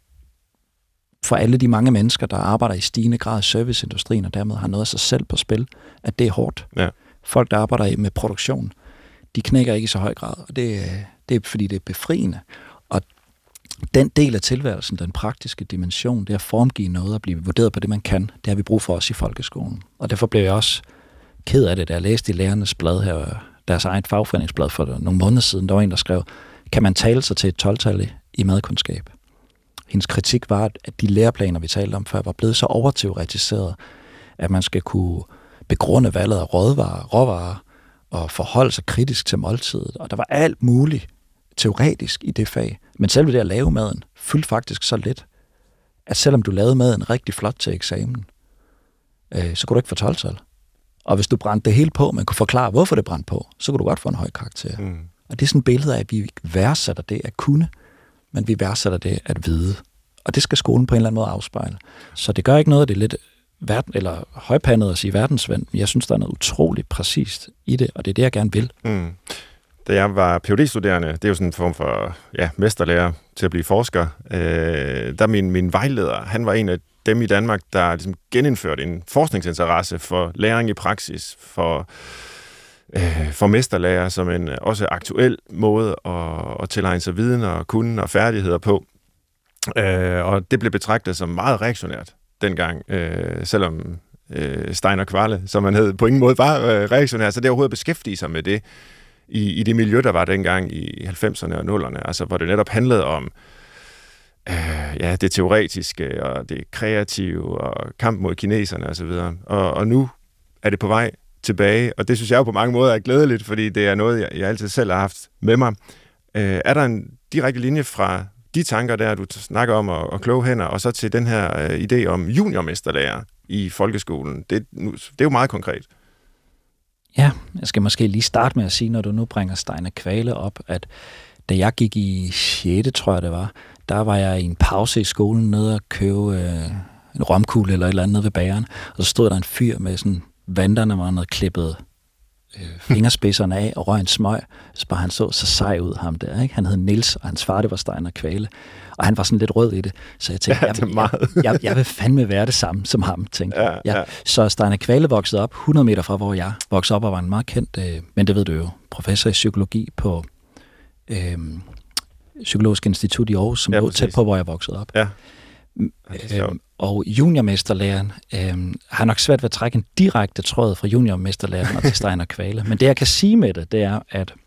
for alle de mange mennesker, der arbejder i stigende grad i serviceindustrien, og dermed har noget af sig selv på spil, at det er hårdt. Ja. Folk, der arbejder med produktion, de knækker ikke i så høj grad, og det er fordi, det er befriende. Og den del af tilværelsen, den praktiske dimension, det at formgive noget og blive vurderet på det, man kan, det har vi brug for os i folkeskolen. Og derfor blev jeg også ked af det, da jeg læste i Lærernes Blad her, deres eget fagforeningsblad for nogle måneder siden. Der var en, der skrev, kan man tale sig til et 12-tal i madkundskab? Hendes kritik var, at de læreplaner, vi talte om før, var blevet så overteoretiseret, at man skal kunne begrunde valget af råvarer og forholde sig kritisk til måltidet. Og der var alt muligt teoretisk i det fag. Men selve det at lave maden fyldte faktisk så lidt, at selvom du lavede maden rigtig flot til eksamen, så kunne du ikke få 12-tal. Og hvis du brændte det hele på, man kunne forklare, hvorfor det brændte på, så kunne du godt få en høj karakter. Og det er sådan et billede af, at vi værdsætter det at kunne, men vi værdsætter det at vide. Og det skal skolen på en eller anden måde afspejle. Så det gør ikke noget, at det er lidt højpandet at sige verdensvendt, men jeg synes, der er noget utroligt præcist i det, og det er det, jeg gerne vil. Da jeg var PhD-studerende, det er jo sådan en form for mesterlærer til at blive forsker, der min vejleder, han var en af dem i Danmark, der ligesom genindførte en forskningsinteresse for læring i praksis, for mesterlærer som en også aktuel måde at tilegne sig viden og kunnen og færdigheder på. Og det blev betragtet som meget reaktionært dengang, selvom Steiner Kvalle, som man hed, på ingen måde var reaktionær, så det overhovedet beskæftige sig med det i det miljø, der var dengang i 90'erne og 0'erne, altså hvor det netop handlede om det teoretiske, og det kreative, og kamp mod kineserne osv. Og nu er det på vej tilbage, og det synes jeg jo på mange måder er glædeligt, fordi det er noget, jeg altid selv har haft med mig. Er der en direkte linje fra de tanker der, du snakker om, og kloge hænder, og så til den her idé om juniormesterlærer i folkeskolen? Det er jo meget konkret. Ja, jeg skal måske lige starte med at sige, når du nu bringer Steiner Kvale op, at da jeg gik i 6. tror jeg det var, der var jeg i en pause i skolen nede og købe en romkugle eller et eller andet nede ved bageren, og så stod der en fyr med sådan vanderne, hvor han havde klippet fingerspidserne af og røg en smøg, så bare han så sej ud, ham der, ikke? Han hed Niels, og hans far, det var Steiner Kvale, og han var sådan lidt rød i det, så jeg tænkte, jeg vil fandme være det samme som ham, tænkte jeg. Ja. Så Steiner Kvale voksede op 100 meter fra, hvor jeg voksede op, og var en meget kendt, men det ved du jo, professor i psykologi på Psykologisk Institut i Aarhus, som lå tæt på, hvor jeg voksede op. Ja. Og juniormesterlæreren har nok svært ved at trække en direkte tråd fra juniormesterlæreren og til Steiner Kvale. Men det, jeg kan sige med det er,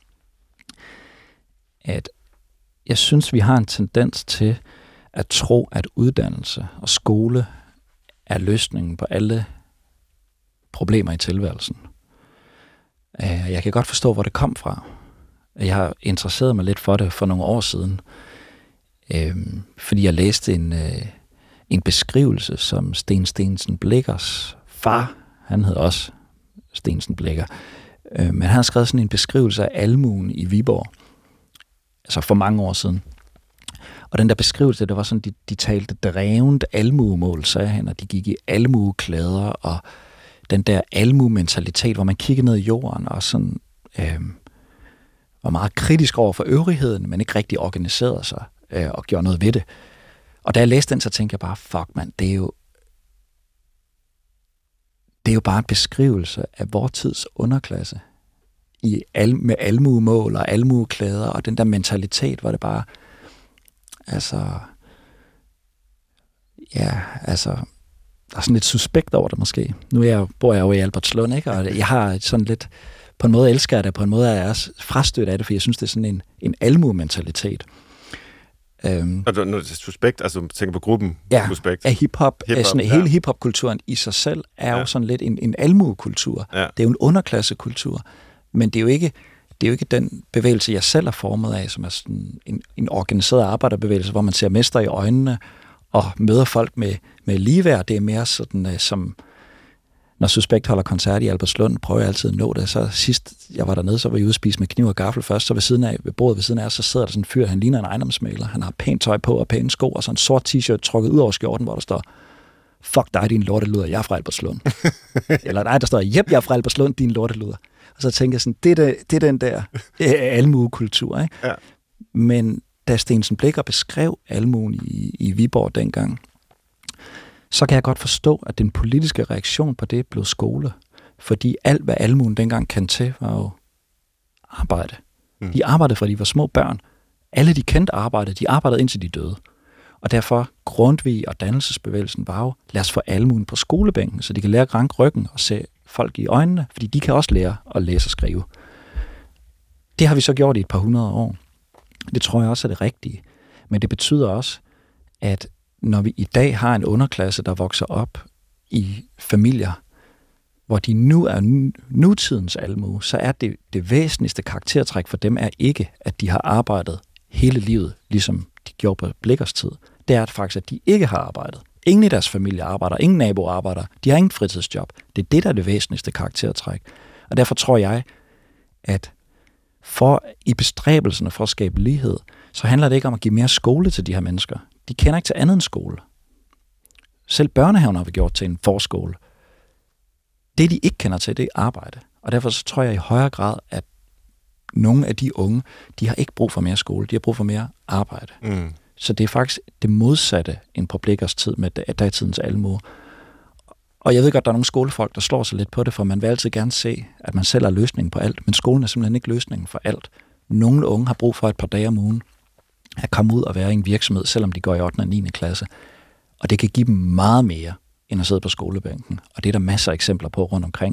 at jeg synes, vi har en tendens til at tro, at uddannelse og skole er løsningen på alle problemer i tilværelsen. Jeg kan godt forstå, hvor det kom fra. Jeg har interesseret mig lidt for det for nogle år siden, fordi jeg læste en beskrivelse, som Sten Steensen Blichers far, han hed også Steensen Blicher, men han har skrevet sådan en beskrivelse af almuen i Viborg, altså for mange år siden. Og den der beskrivelse, det var sådan, de talte drevent almuemål, sagde han, og de gik i almueklæder, og den der almue-mentalitet, hvor man kiggede ned i jorden, og sådan var meget kritisk over for øvrigheden, men ikke rigtig organiserede sig og gjorde noget ved det. Og da jeg læste den, så tænkte jeg bare, fuck mand, det er jo bare en beskrivelse af vor tids underklasse med almuemål og almueklæder, og den der mentalitet, hvor det bare, der er sådan lidt suspekt over det måske. Nu bor jeg jo i Albertslund, ikke? Og jeg har sådan lidt, på en måde elsker jeg det, på en måde er jeg også frastødt af det, for jeg synes, det er sådan en almue-mentalitet. Og du er suspekt, altså tænker på gruppen suspekt? Ja, hip-hop hele hip-hop-kulturen i sig selv er jo sådan lidt en almue-kultur. Ja. Det er jo en underklassekultur, men det er jo ikke den bevægelse, jeg selv er formet af, som er sådan en organiseret arbejderbevægelse, hvor man ser mester i øjnene og møder folk med ligeværd. Det er mere sådan, som når Suspekt holder koncert i Albertslund, prøver jeg altid at nå det. Så sidst jeg var dernede, så var jeg ude at spise med kniv og gaffel først, så ved bordet ved siden af, så sidder der sådan en fyr, han ligner en ejendomsmægler. Han har pænt tøj på og pæne sko, og så en sort t-shirt trukket ud over skjorten, hvor der står, fuck dig, din lorteluder, jeg er fra Albertslund. Eller nej, der står, jep, jeg er fra Albertslund, din lorteluder. Og så tænker jeg sådan, det er den der almuekultur, ikke? Ja. Men da Steensen Blicher beskrev almuen i Viborg dengang, så kan jeg godt forstå, at den politiske reaktion på det blev skole. Fordi alt, hvad almuen dengang kan til, var jo arbejde. De arbejdede, fra de var små børn. Alle de kendte arbejde, de arbejdede indtil de døde. Og derfor Grundtvig og dannelsesbevægelsen var jo, lad os få almuen på skolebænken, så de kan lære at ranke ryggen og se folk i øjnene, fordi de kan også lære at læse og skrive. Det har vi så gjort i et par 100 år. Det tror jeg også er det rigtige. Men det betyder også, at når vi i dag har en underklasse, der vokser op i familier, hvor de nu er nutidens almue, så er det væsentligste karaktertræk for dem er ikke, at de har arbejdet hele livet, ligesom de gjorde på Blichers tid. Det er faktisk, at de ikke har arbejdet. Ingen i deres familie arbejder, ingen nabo arbejder, de har ingen fritidsjob. Det er det, der er det væsentligste karaktertræk. Og derfor tror jeg, at i bestræbelserne for at skabe lighed, så handler det ikke om at give mere skole til de her mennesker. De kender ikke til andet end skole. Selv børnehaven har vi gjort til en forskole. Det, de ikke kender til, det er arbejde. Og derfor så tror jeg i højere grad, at nogle af de unge, de har ikke brug for mere skole, de har brug for mere arbejde. Mm. Så det er faktisk det modsatte end på Blichers tid med datidens almue. Og jeg ved godt, der er nogle skolefolk, der slår sig lidt på det, for man vil altid gerne se, at man selv er løsningen på alt, men skolen er simpelthen ikke løsningen for alt. Nogle unge har brug for et par dage om ugen at komme ud og være i en virksomhed, selvom de går i 8. og 9. klasse. Og det kan give dem meget mere, end at sidde på skolebænken. Og det er der masser af eksempler på rundt omkring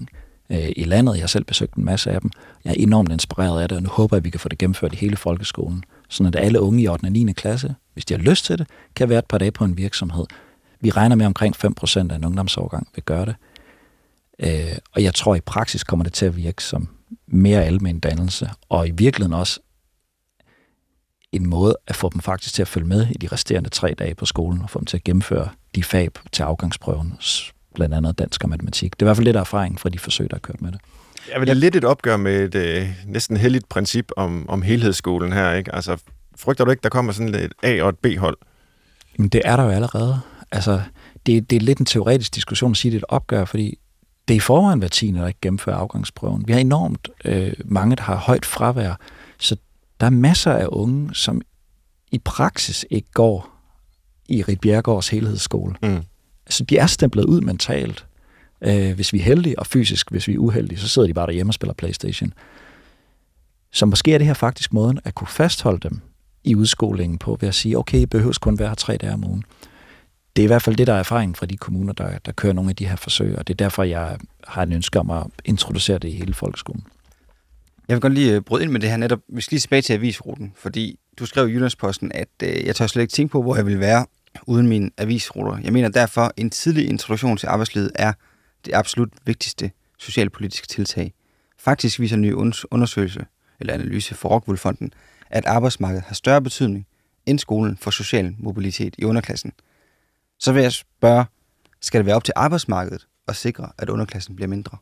i landet. Jeg har selv besøgt en masse af dem. Jeg er enormt inspireret af det, og nu håber jeg, at vi kan få det gennemført i hele folkeskolen. Sådan at alle unge i 8. og 9. klasse, hvis de har lyst til det, kan være et par dage på en virksomhed. Vi regner med omkring 5% af en ungdomsårgang vil gøre det. Og jeg tror, i praksis kommer det til at virke som mere almen dannelse, og i virkeligheden også en måde at få dem faktisk til at følge med i de resterende 3 dage på skolen, og få dem til at gennemføre de fag til afgangsprøven, blandt andet dansk og matematik. Det er i hvert fald lidt erfaring fra de forsøg, der har kørt med det. Jeg vil lidt et opgør med et næsten helligt princip om helhedsskolen her, ikke? Altså, frygter du ikke, der kommer sådan et A- og et B-hold? Men det er der jo allerede. Altså, det er lidt en teoretisk diskussion at sige, det er et opgør, fordi det er i forvejen hver 10. der ikke gennemfører afgangsprøven. Vi har enormt mange, der har højt fravær, så der er masser af unge, som i praksis ikke går i Ritt Bjerregaards helhedsskole. Altså, de er stemplet ud mentalt. Hvis vi er heldige, og fysisk, hvis vi er uheldige, så sidder de bare derhjemme og spiller PlayStation. Så måske er det her faktisk måden at kunne fastholde dem i udskolingen på, ved at sige, okay, I behøves kun være her 3 dage om ugen. Det er i hvert fald det, der er erfaringen fra de kommuner, der kører nogle af de her forsøg, og det er derfor, jeg har en ønske om at introducere det i hele folkeskolen. Jeg vil godt lige bryde ind med det her netop. Vi skal lige tilbage til avisruten, fordi du skrev i Jyllandsposten, at jeg tør slet ikke tænke på, hvor jeg vil være uden mine avisruter. Jeg mener derfor, en tidlig introduktion til arbejdslivet er det absolut vigtigste socialpolitiske tiltag. Faktisk viser en ny undersøgelse eller analyse fra Rockwool Fonden, at arbejdsmarkedet har større betydning end skolen for social mobilitet i underklassen. Så vil jeg spørge, skal det være op til arbejdsmarkedet at sikre, at underklassen bliver mindre?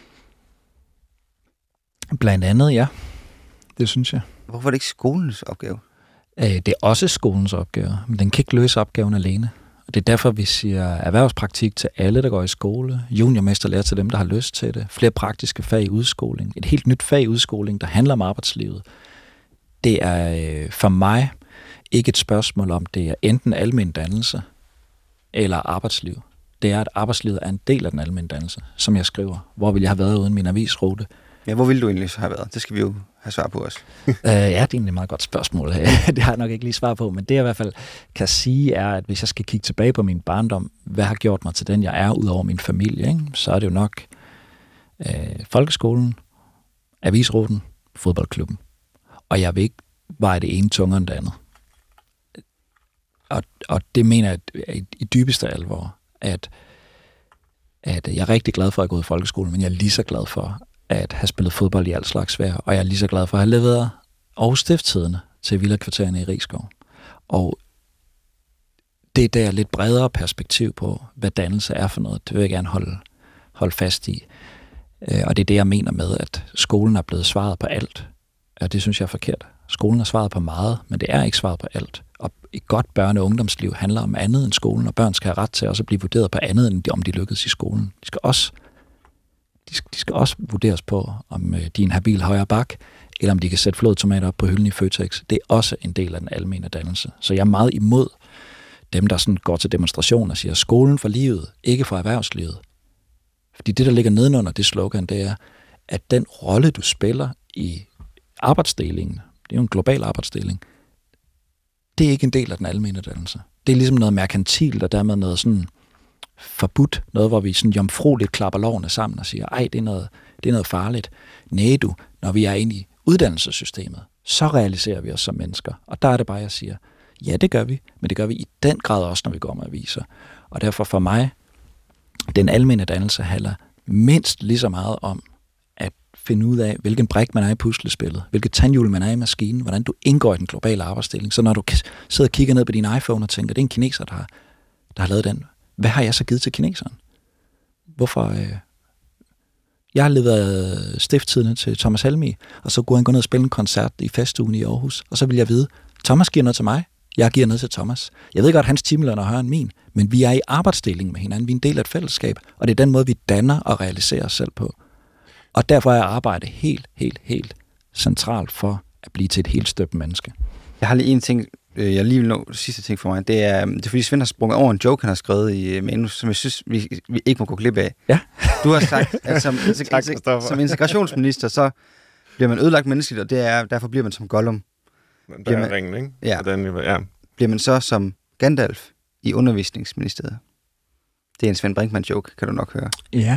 Blandt andet, ja. Det synes jeg. Hvorfor er det ikke skolens opgave? Det er også skolens opgave, men den kan ikke løse opgaven alene. Og det er derfor, vi siger erhvervspraktik til alle, der går i skole. Juniormesterlærer til dem, der har lyst til det. Flere praktiske fag i udskoling. Et helt nyt fag i udskoling, der handler om arbejdslivet. Det er for mig ikke et spørgsmål om, det er enten almen dannelse eller arbejdsliv. Det er, at arbejdslivet er en del af den almen dannelse, som jeg skriver. Hvor ville jeg have været uden min avisrute? Ja, hvor ville du egentlig så have været? Det skal vi jo have svar på også. Ja, det er egentlig et meget godt spørgsmål. Det har jeg nok ikke lige svar på, men det jeg i hvert fald kan sige er, at hvis jeg skal kigge tilbage på min barndom, hvad har gjort mig til den, jeg er, ud over min familie, ikke? Så er det jo nok folkeskolen, avisruten, fodboldklubben. Og jeg vil ikke veje det ene tungere end det andet. Og det mener jeg i dybeste alvor, at jeg er rigtig glad for at gå i folkeskolen, men jeg er lige så glad for at have spillet fodbold i alt slags vejr, og jeg er lige så glad for at have leveret Aarhus Stiftstidende til villakvartererne i Rigskov. Og det er der lidt bredere perspektiv på, hvad dannelse er for noget. Det vil jeg gerne holde fast i. Og det er det, jeg mener med, at skolen er blevet svaret på alt. Og det synes jeg er forkert. Skolen er svaret på meget, men det er ikke svaret på alt. Og et godt børne- og ungdomsliv handler om andet end skolen, og børn skal have ret til også at blive vurderet på andet, end om de lykkedes i skolen. De skal også vurderes på, om de er en habil højre bak, eller om de kan sætte flådtomater op på hylden i Føtex. Det er også en del af den almene dannelse. Så jeg er meget imod dem, der sådan går til demonstration og siger, skolen for livet, ikke for erhvervslivet. Fordi det, der ligger nedenunder det slogan, det er, at den rolle, du spiller i arbejdsdelingen, det er jo en global arbejdsdeling, det er ikke en del af den almene dannelse. Det er ligesom noget merkantilt, og dermed noget sådan forbudt, noget, hvor vi sådan jomfrueligt klapper lovene sammen og siger, ej, det er noget farligt. Næh du, når vi er inde i uddannelsessystemet, så realiserer vi os som mennesker. Og der er det bare, jeg siger, ja, det gør vi, men det gør vi i den grad også, når vi går med aviser. Og derfor for mig, den almene dannelse handler mindst lige så meget om at finde ud af, hvilken brik man er i puslespillet, hvilket tandhjul man er i maskinen, hvordan du indgår i den globale arbejdsdeling. Så når du sidder og kigger ned på din iPhone og tænker, det er en kineser, der har lavet den, hvad har jeg så givet til kineseren? Hvorfor? Jeg har leveret Stiftstidende til Thomas Helmig, og så kunne han gå ned og spille en koncert i festugen i Aarhus, og så vil jeg vide, Thomas giver noget til mig, jeg giver noget til Thomas. Jeg ved godt, at hans timeløn er højere end min, men vi er i arbejdsdeling med hinanden, vi er en del af et fællesskab, og det er den måde, vi danner og realiserer os selv på. Og derfor er arbejde helt centralt for at blive til et helt støbt menneske. Jeg har lige en ting, jeg lige vil nå, sidste ting for mig. Det er fordi Svend har sprunget over en joke, han har skrevet i manus, som jeg synes, vi ikke må gå glip af. Ja. Du har sagt, at som integrationsminister, så bliver man ødelagt menneskeligt, og derfor bliver man som Gollum. Man bærer ringen, ikke? Ja. Ja. Bliver man så som Gandalf i undervisningsministeriet? Det er en Svend Brinkmann joke, kan du nok høre. Ja,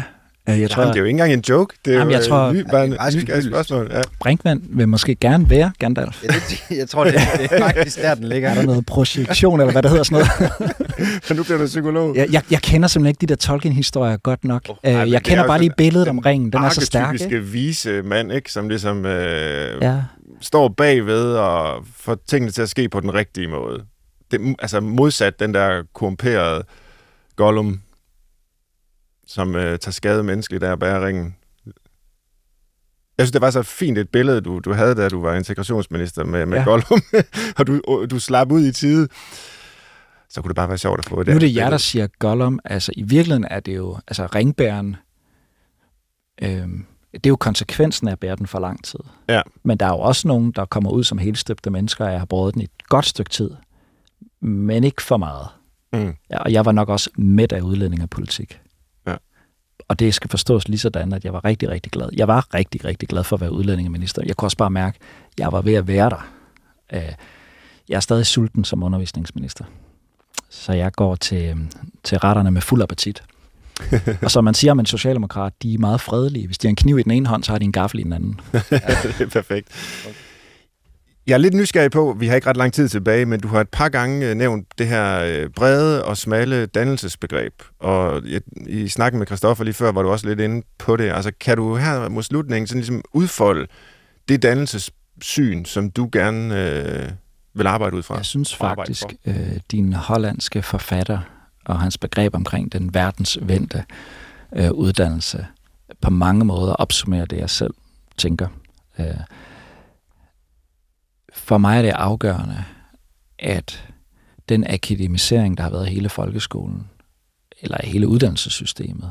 Jeg tror, det er jo ikke engang en joke. Det er jamen, jeg tror, bare et nysgerrigt spørgsmål. Ja. Brinkmann vil måske gerne være Gandalf. Jeg tror, det er faktisk der, den ligger. Er der noget projektion, eller hvad det hedder sådan noget? Men nu bliver du psykolog. Jeg kender simpelthen ikke de der Tolkien-historier godt nok. Jeg kender bare lige billedet om ringen. Den er så stærk. Den arketypiske vise mand, ikke? Som ligesom står bagved og får tingene til at ske på den rigtige måde. Det, altså modsat den der korrumperede Gollum, som tager skade menneskeligt af at bære ringen. Jeg synes, det var så fint et billede, du havde, da du var integrationsminister med Gollum, og du slap ud i tide. Så kunne det bare være sjovt at få det. Nu er det jer, der siger Gollum. Altså, i virkeligheden er det jo, altså ringbæren, det er jo konsekvensen af at bære den for lang tid. Ja. Men der er jo også nogen, der kommer ud som helstøbte mennesker, og jeg har båret den i et godt stykke tid, men ikke for meget. Mm. Ja, og jeg var nok også midt af udlænding af politik. Ja. Og det skal forstås lige sådan, at jeg var rigtig, rigtig glad. Jeg var rigtig, rigtig glad for at være udlændingeminister. Jeg kunne også bare mærke, at jeg var ved at være der. Jeg er stadig sulten som undervisningsminister. Så jeg går til retterne med fuld appetit. Og som man siger om en socialdemokrat, de er meget fredelige. Hvis de har en kniv i den ene hånd, så har de en gaffel i den anden. Det er perfekt. Jeg er lidt nysgerrig på, vi har ikke ret lang tid tilbage, men du har et par gange nævnt det her brede og smalle dannelsesbegreb. Og i snakken med Christoffer lige før, var du også lidt inde på det. Altså, kan du her mod slutningen sådan ligesom udfolde det dannelsessyn, som du gerne vil arbejde ud fra? Jeg synes faktisk, din hollandske forfatter og hans begreb omkring den verdensvendte uddannelse på mange måder opsummerer det, jeg selv tænker. For mig er det afgørende, at den akademisering, der har været i hele folkeskolen, eller i hele uddannelsessystemet,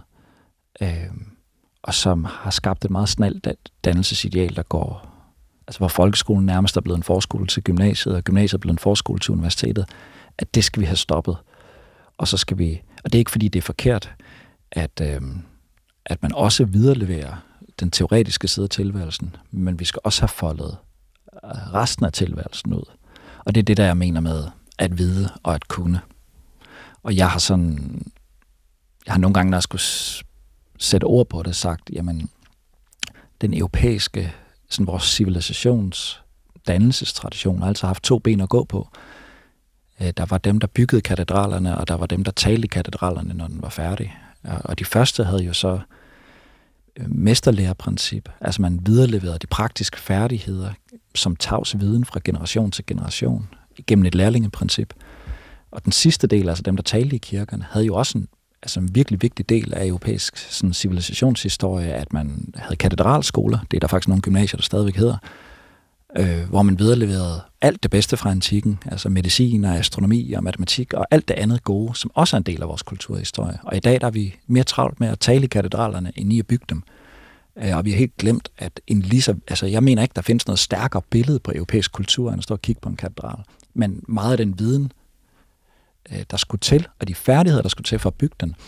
og som har skabt et meget snalt dannelsesideal, der går, altså hvor folkeskolen nærmest er blevet en forskole til gymnasiet, og gymnasiet er blevet en forskole til universitetet, at det skal vi have stoppet. Og så skal vi, og det er ikke fordi det er forkert, at man også videreleverer den teoretiske side af tilværelsen, men vi skal også have foldet resten af tilværelsen ud. Og det er det, der jeg mener med at vide og at kunne. Og jeg har nogle gange, når jeg skulle sætte ord på det, sagt, jamen, den europæiske, sådan vores civilisations dannelsestradition har altså haft 2 ben at gå på. Der var dem, der byggede katedralerne, og der var dem, der talte i katedralerne, når den var færdig. Og de første havde jo så mesterlærerprincip. Altså man videreleverede de praktiske færdigheder som tavs viden fra generation til generation gennem et lærlingeprincip. Og den sidste del, altså dem, der talte i kirkerne, havde jo også en virkelig vigtig del af europæisk sådan, civilisationshistorie, at man havde katedralskoler. Det er der faktisk nogle gymnasier, der stadigvæk hedder, hvor man videreleverede alt det bedste fra antikken, altså medicin og astronomi og matematik og alt det andet gode, som også er en del af vores kulturhistorie. Og i dag der er vi mere travlt med at tale i katedralerne, end i at bygge dem. Og vi har helt glemt, at jeg mener ikke, der findes noget stærkere billede på europæisk kultur, end at stå og kigge på en katedral. Men meget af den viden, der skulle til, og de færdigheder, der skulle til for at bygge den,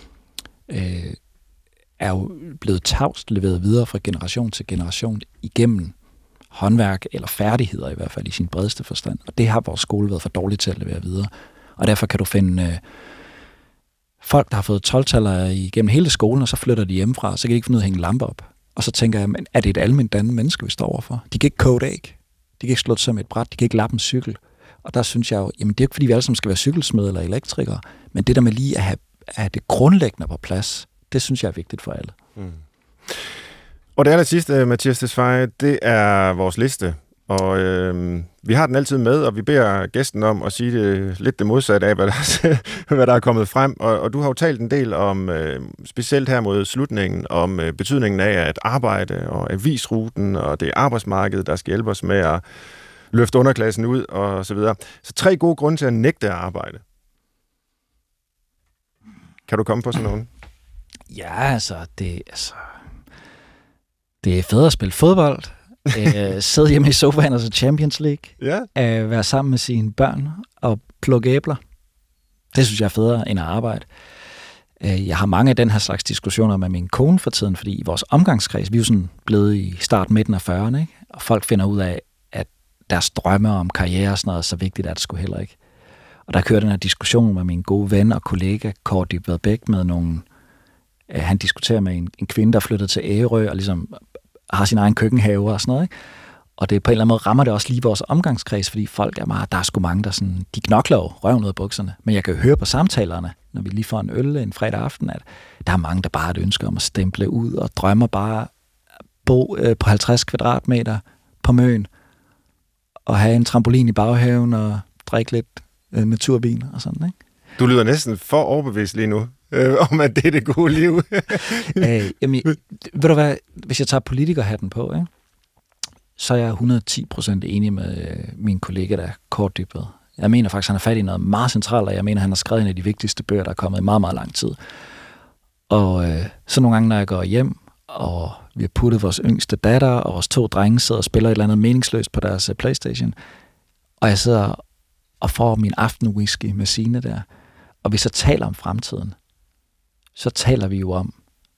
er jo blevet tavst leveret videre fra generation til generation igennem håndværk eller færdigheder i hvert fald i sin bredeste forstand. Og det har vores skole været for dårligt til at levere videre. Og derfor kan du finde folk, der har fået 12-taller igennem hele skolen, og så flytter de hjemmefra, så kan de ikke finde ud af at hænge lamper op. Og så tænker jeg, men er det et almindeligt dannet menneske, vi står overfor? De kan ikke kode æg. De kan ikke slå det som et bræt. De kan ikke lappe en cykel. Og der synes jeg jo, jamen det er ikke fordi vi alle sammen skal være cykelsmed eller elektrikere, men det der med lige at have det grundlæggende på plads, det synes jeg er vigtigt for alle. Mm. Og det aller sidste, Mathias Tesfaye, det er vores liste. Og vi har den altid med, og vi beder gæsten om at sige lidt det modsatte af, hvad der er kommet frem. Og du har jo talt en del om, specielt her mod slutningen, om betydningen af at arbejde og avisruten, og det er arbejdsmarkedet, der skal hjælpe os med at løfte underklassen ud, og så videre. Så 3 gode grunde til at nægte at arbejde. Kan du komme på sådan nogen? Ja, det er fedt at spille fodbold, sidde hjemme i sofaen og så Champions League, være sammen med sine børn og plukke æbler. Det synes jeg er federe end at arbejde. Jeg har mange af den her slags diskussioner med min kone for tiden, fordi i vores omgangskreds, vi er jo sådan blevet i midten af 40'erne, ikke? Og folk finder ud af, at deres drømme om karriere og sådan noget, så vigtigt er det sgu heller ikke. Og der kører den her diskussion med min gode ven og kollega, Kåre Dybvad Bæk, med nogle Han diskuterer med en kvinde, der flyttede til Ærø og ligesom har sin egen køkkenhave og sådan noget, ikke? Og det på en eller anden måde rammer det også lige vores omgangskreds, fordi folk er meget, der er sgu mange, der sådan, de knokler jo røven ud af bukserne. Men jeg kan jo høre på samtalerne, når vi lige får en øl en fredag aften, at der er mange, der bare har et ønske om at stemple ud og drømmer bare bo på 50 kvadratmeter på Møn og have en trampolin i baghaven og drikke lidt naturvin og sådan, ikke? Du lyder næsten for overbevist lige nu, om at det er det gode liv. Jamen, ved du hvad, hvis jeg tager politikerhatten på, ikke? Så er jeg 110% enig med min kollega, der er Kåre Dybvad. Jeg mener faktisk, han er fat i noget meget centralt, og jeg mener, han har skrevet en af de vigtigste bøger, der er kommet i meget, meget lang tid. Og så nogle gange, når jeg går hjem, og vi har puttet vores yngste datter, og vores 2 drenge sidder og spiller et eller andet meningsløst på deres PlayStation, og jeg sidder og får min aftenwhisky med Signe der, og vi så taler om fremtiden, så taler vi jo om,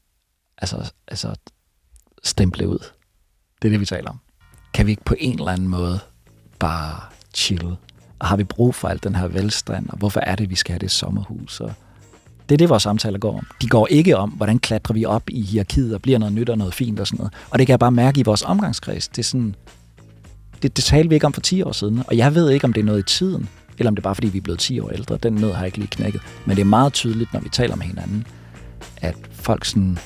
altså stemple ud. Det er det, vi taler om. Kan vi ikke på en eller anden måde bare chille? Og har vi brug for alt den her velstand? Og hvorfor er det, vi skal have det sommerhus? Og det er det, vores samtaler går om. De går ikke om, hvordan klatrer vi op i hierarkiet og bliver noget nyt og noget fint og sådan noget. Og det kan jeg bare mærke i vores omgangskreds. Det er sådan, det talte vi ikke om for 10 år siden. Og jeg ved ikke, om det er noget i tiden, eller om det er bare, fordi vi er blevet 10 år ældre. Den nød har jeg ikke lige knækket. Men det er meget tydeligt, når vi taler med hinanden, at folk sådan,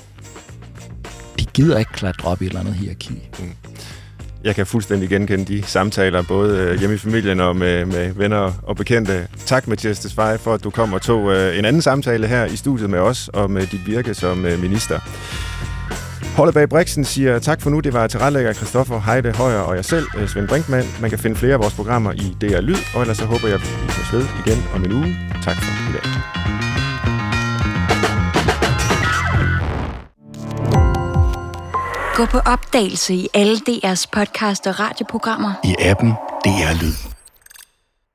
de gider ikke klatre op i et eller andet hierarki. Jeg kan fuldstændig genkende de samtaler, både hjemme i familien og med venner og bekendte. Tak, Mattias Tesfaye, for at du kom og tog en anden samtale her i studiet med os og med dit virke som minister. Holdet bag Brixen siger tak for nu. Det var tilrettelægger Christoffer Heide Højer og jeg selv, Svend Brinkmann. Man kan finde flere af vores programmer i DR Lyd, og ellers så håber jeg, at vi ses ved igen om en uge. Tak for i dag. Gå på opdagelse i alle DR's podcast og radioprogrammer. I appen DR Lyd.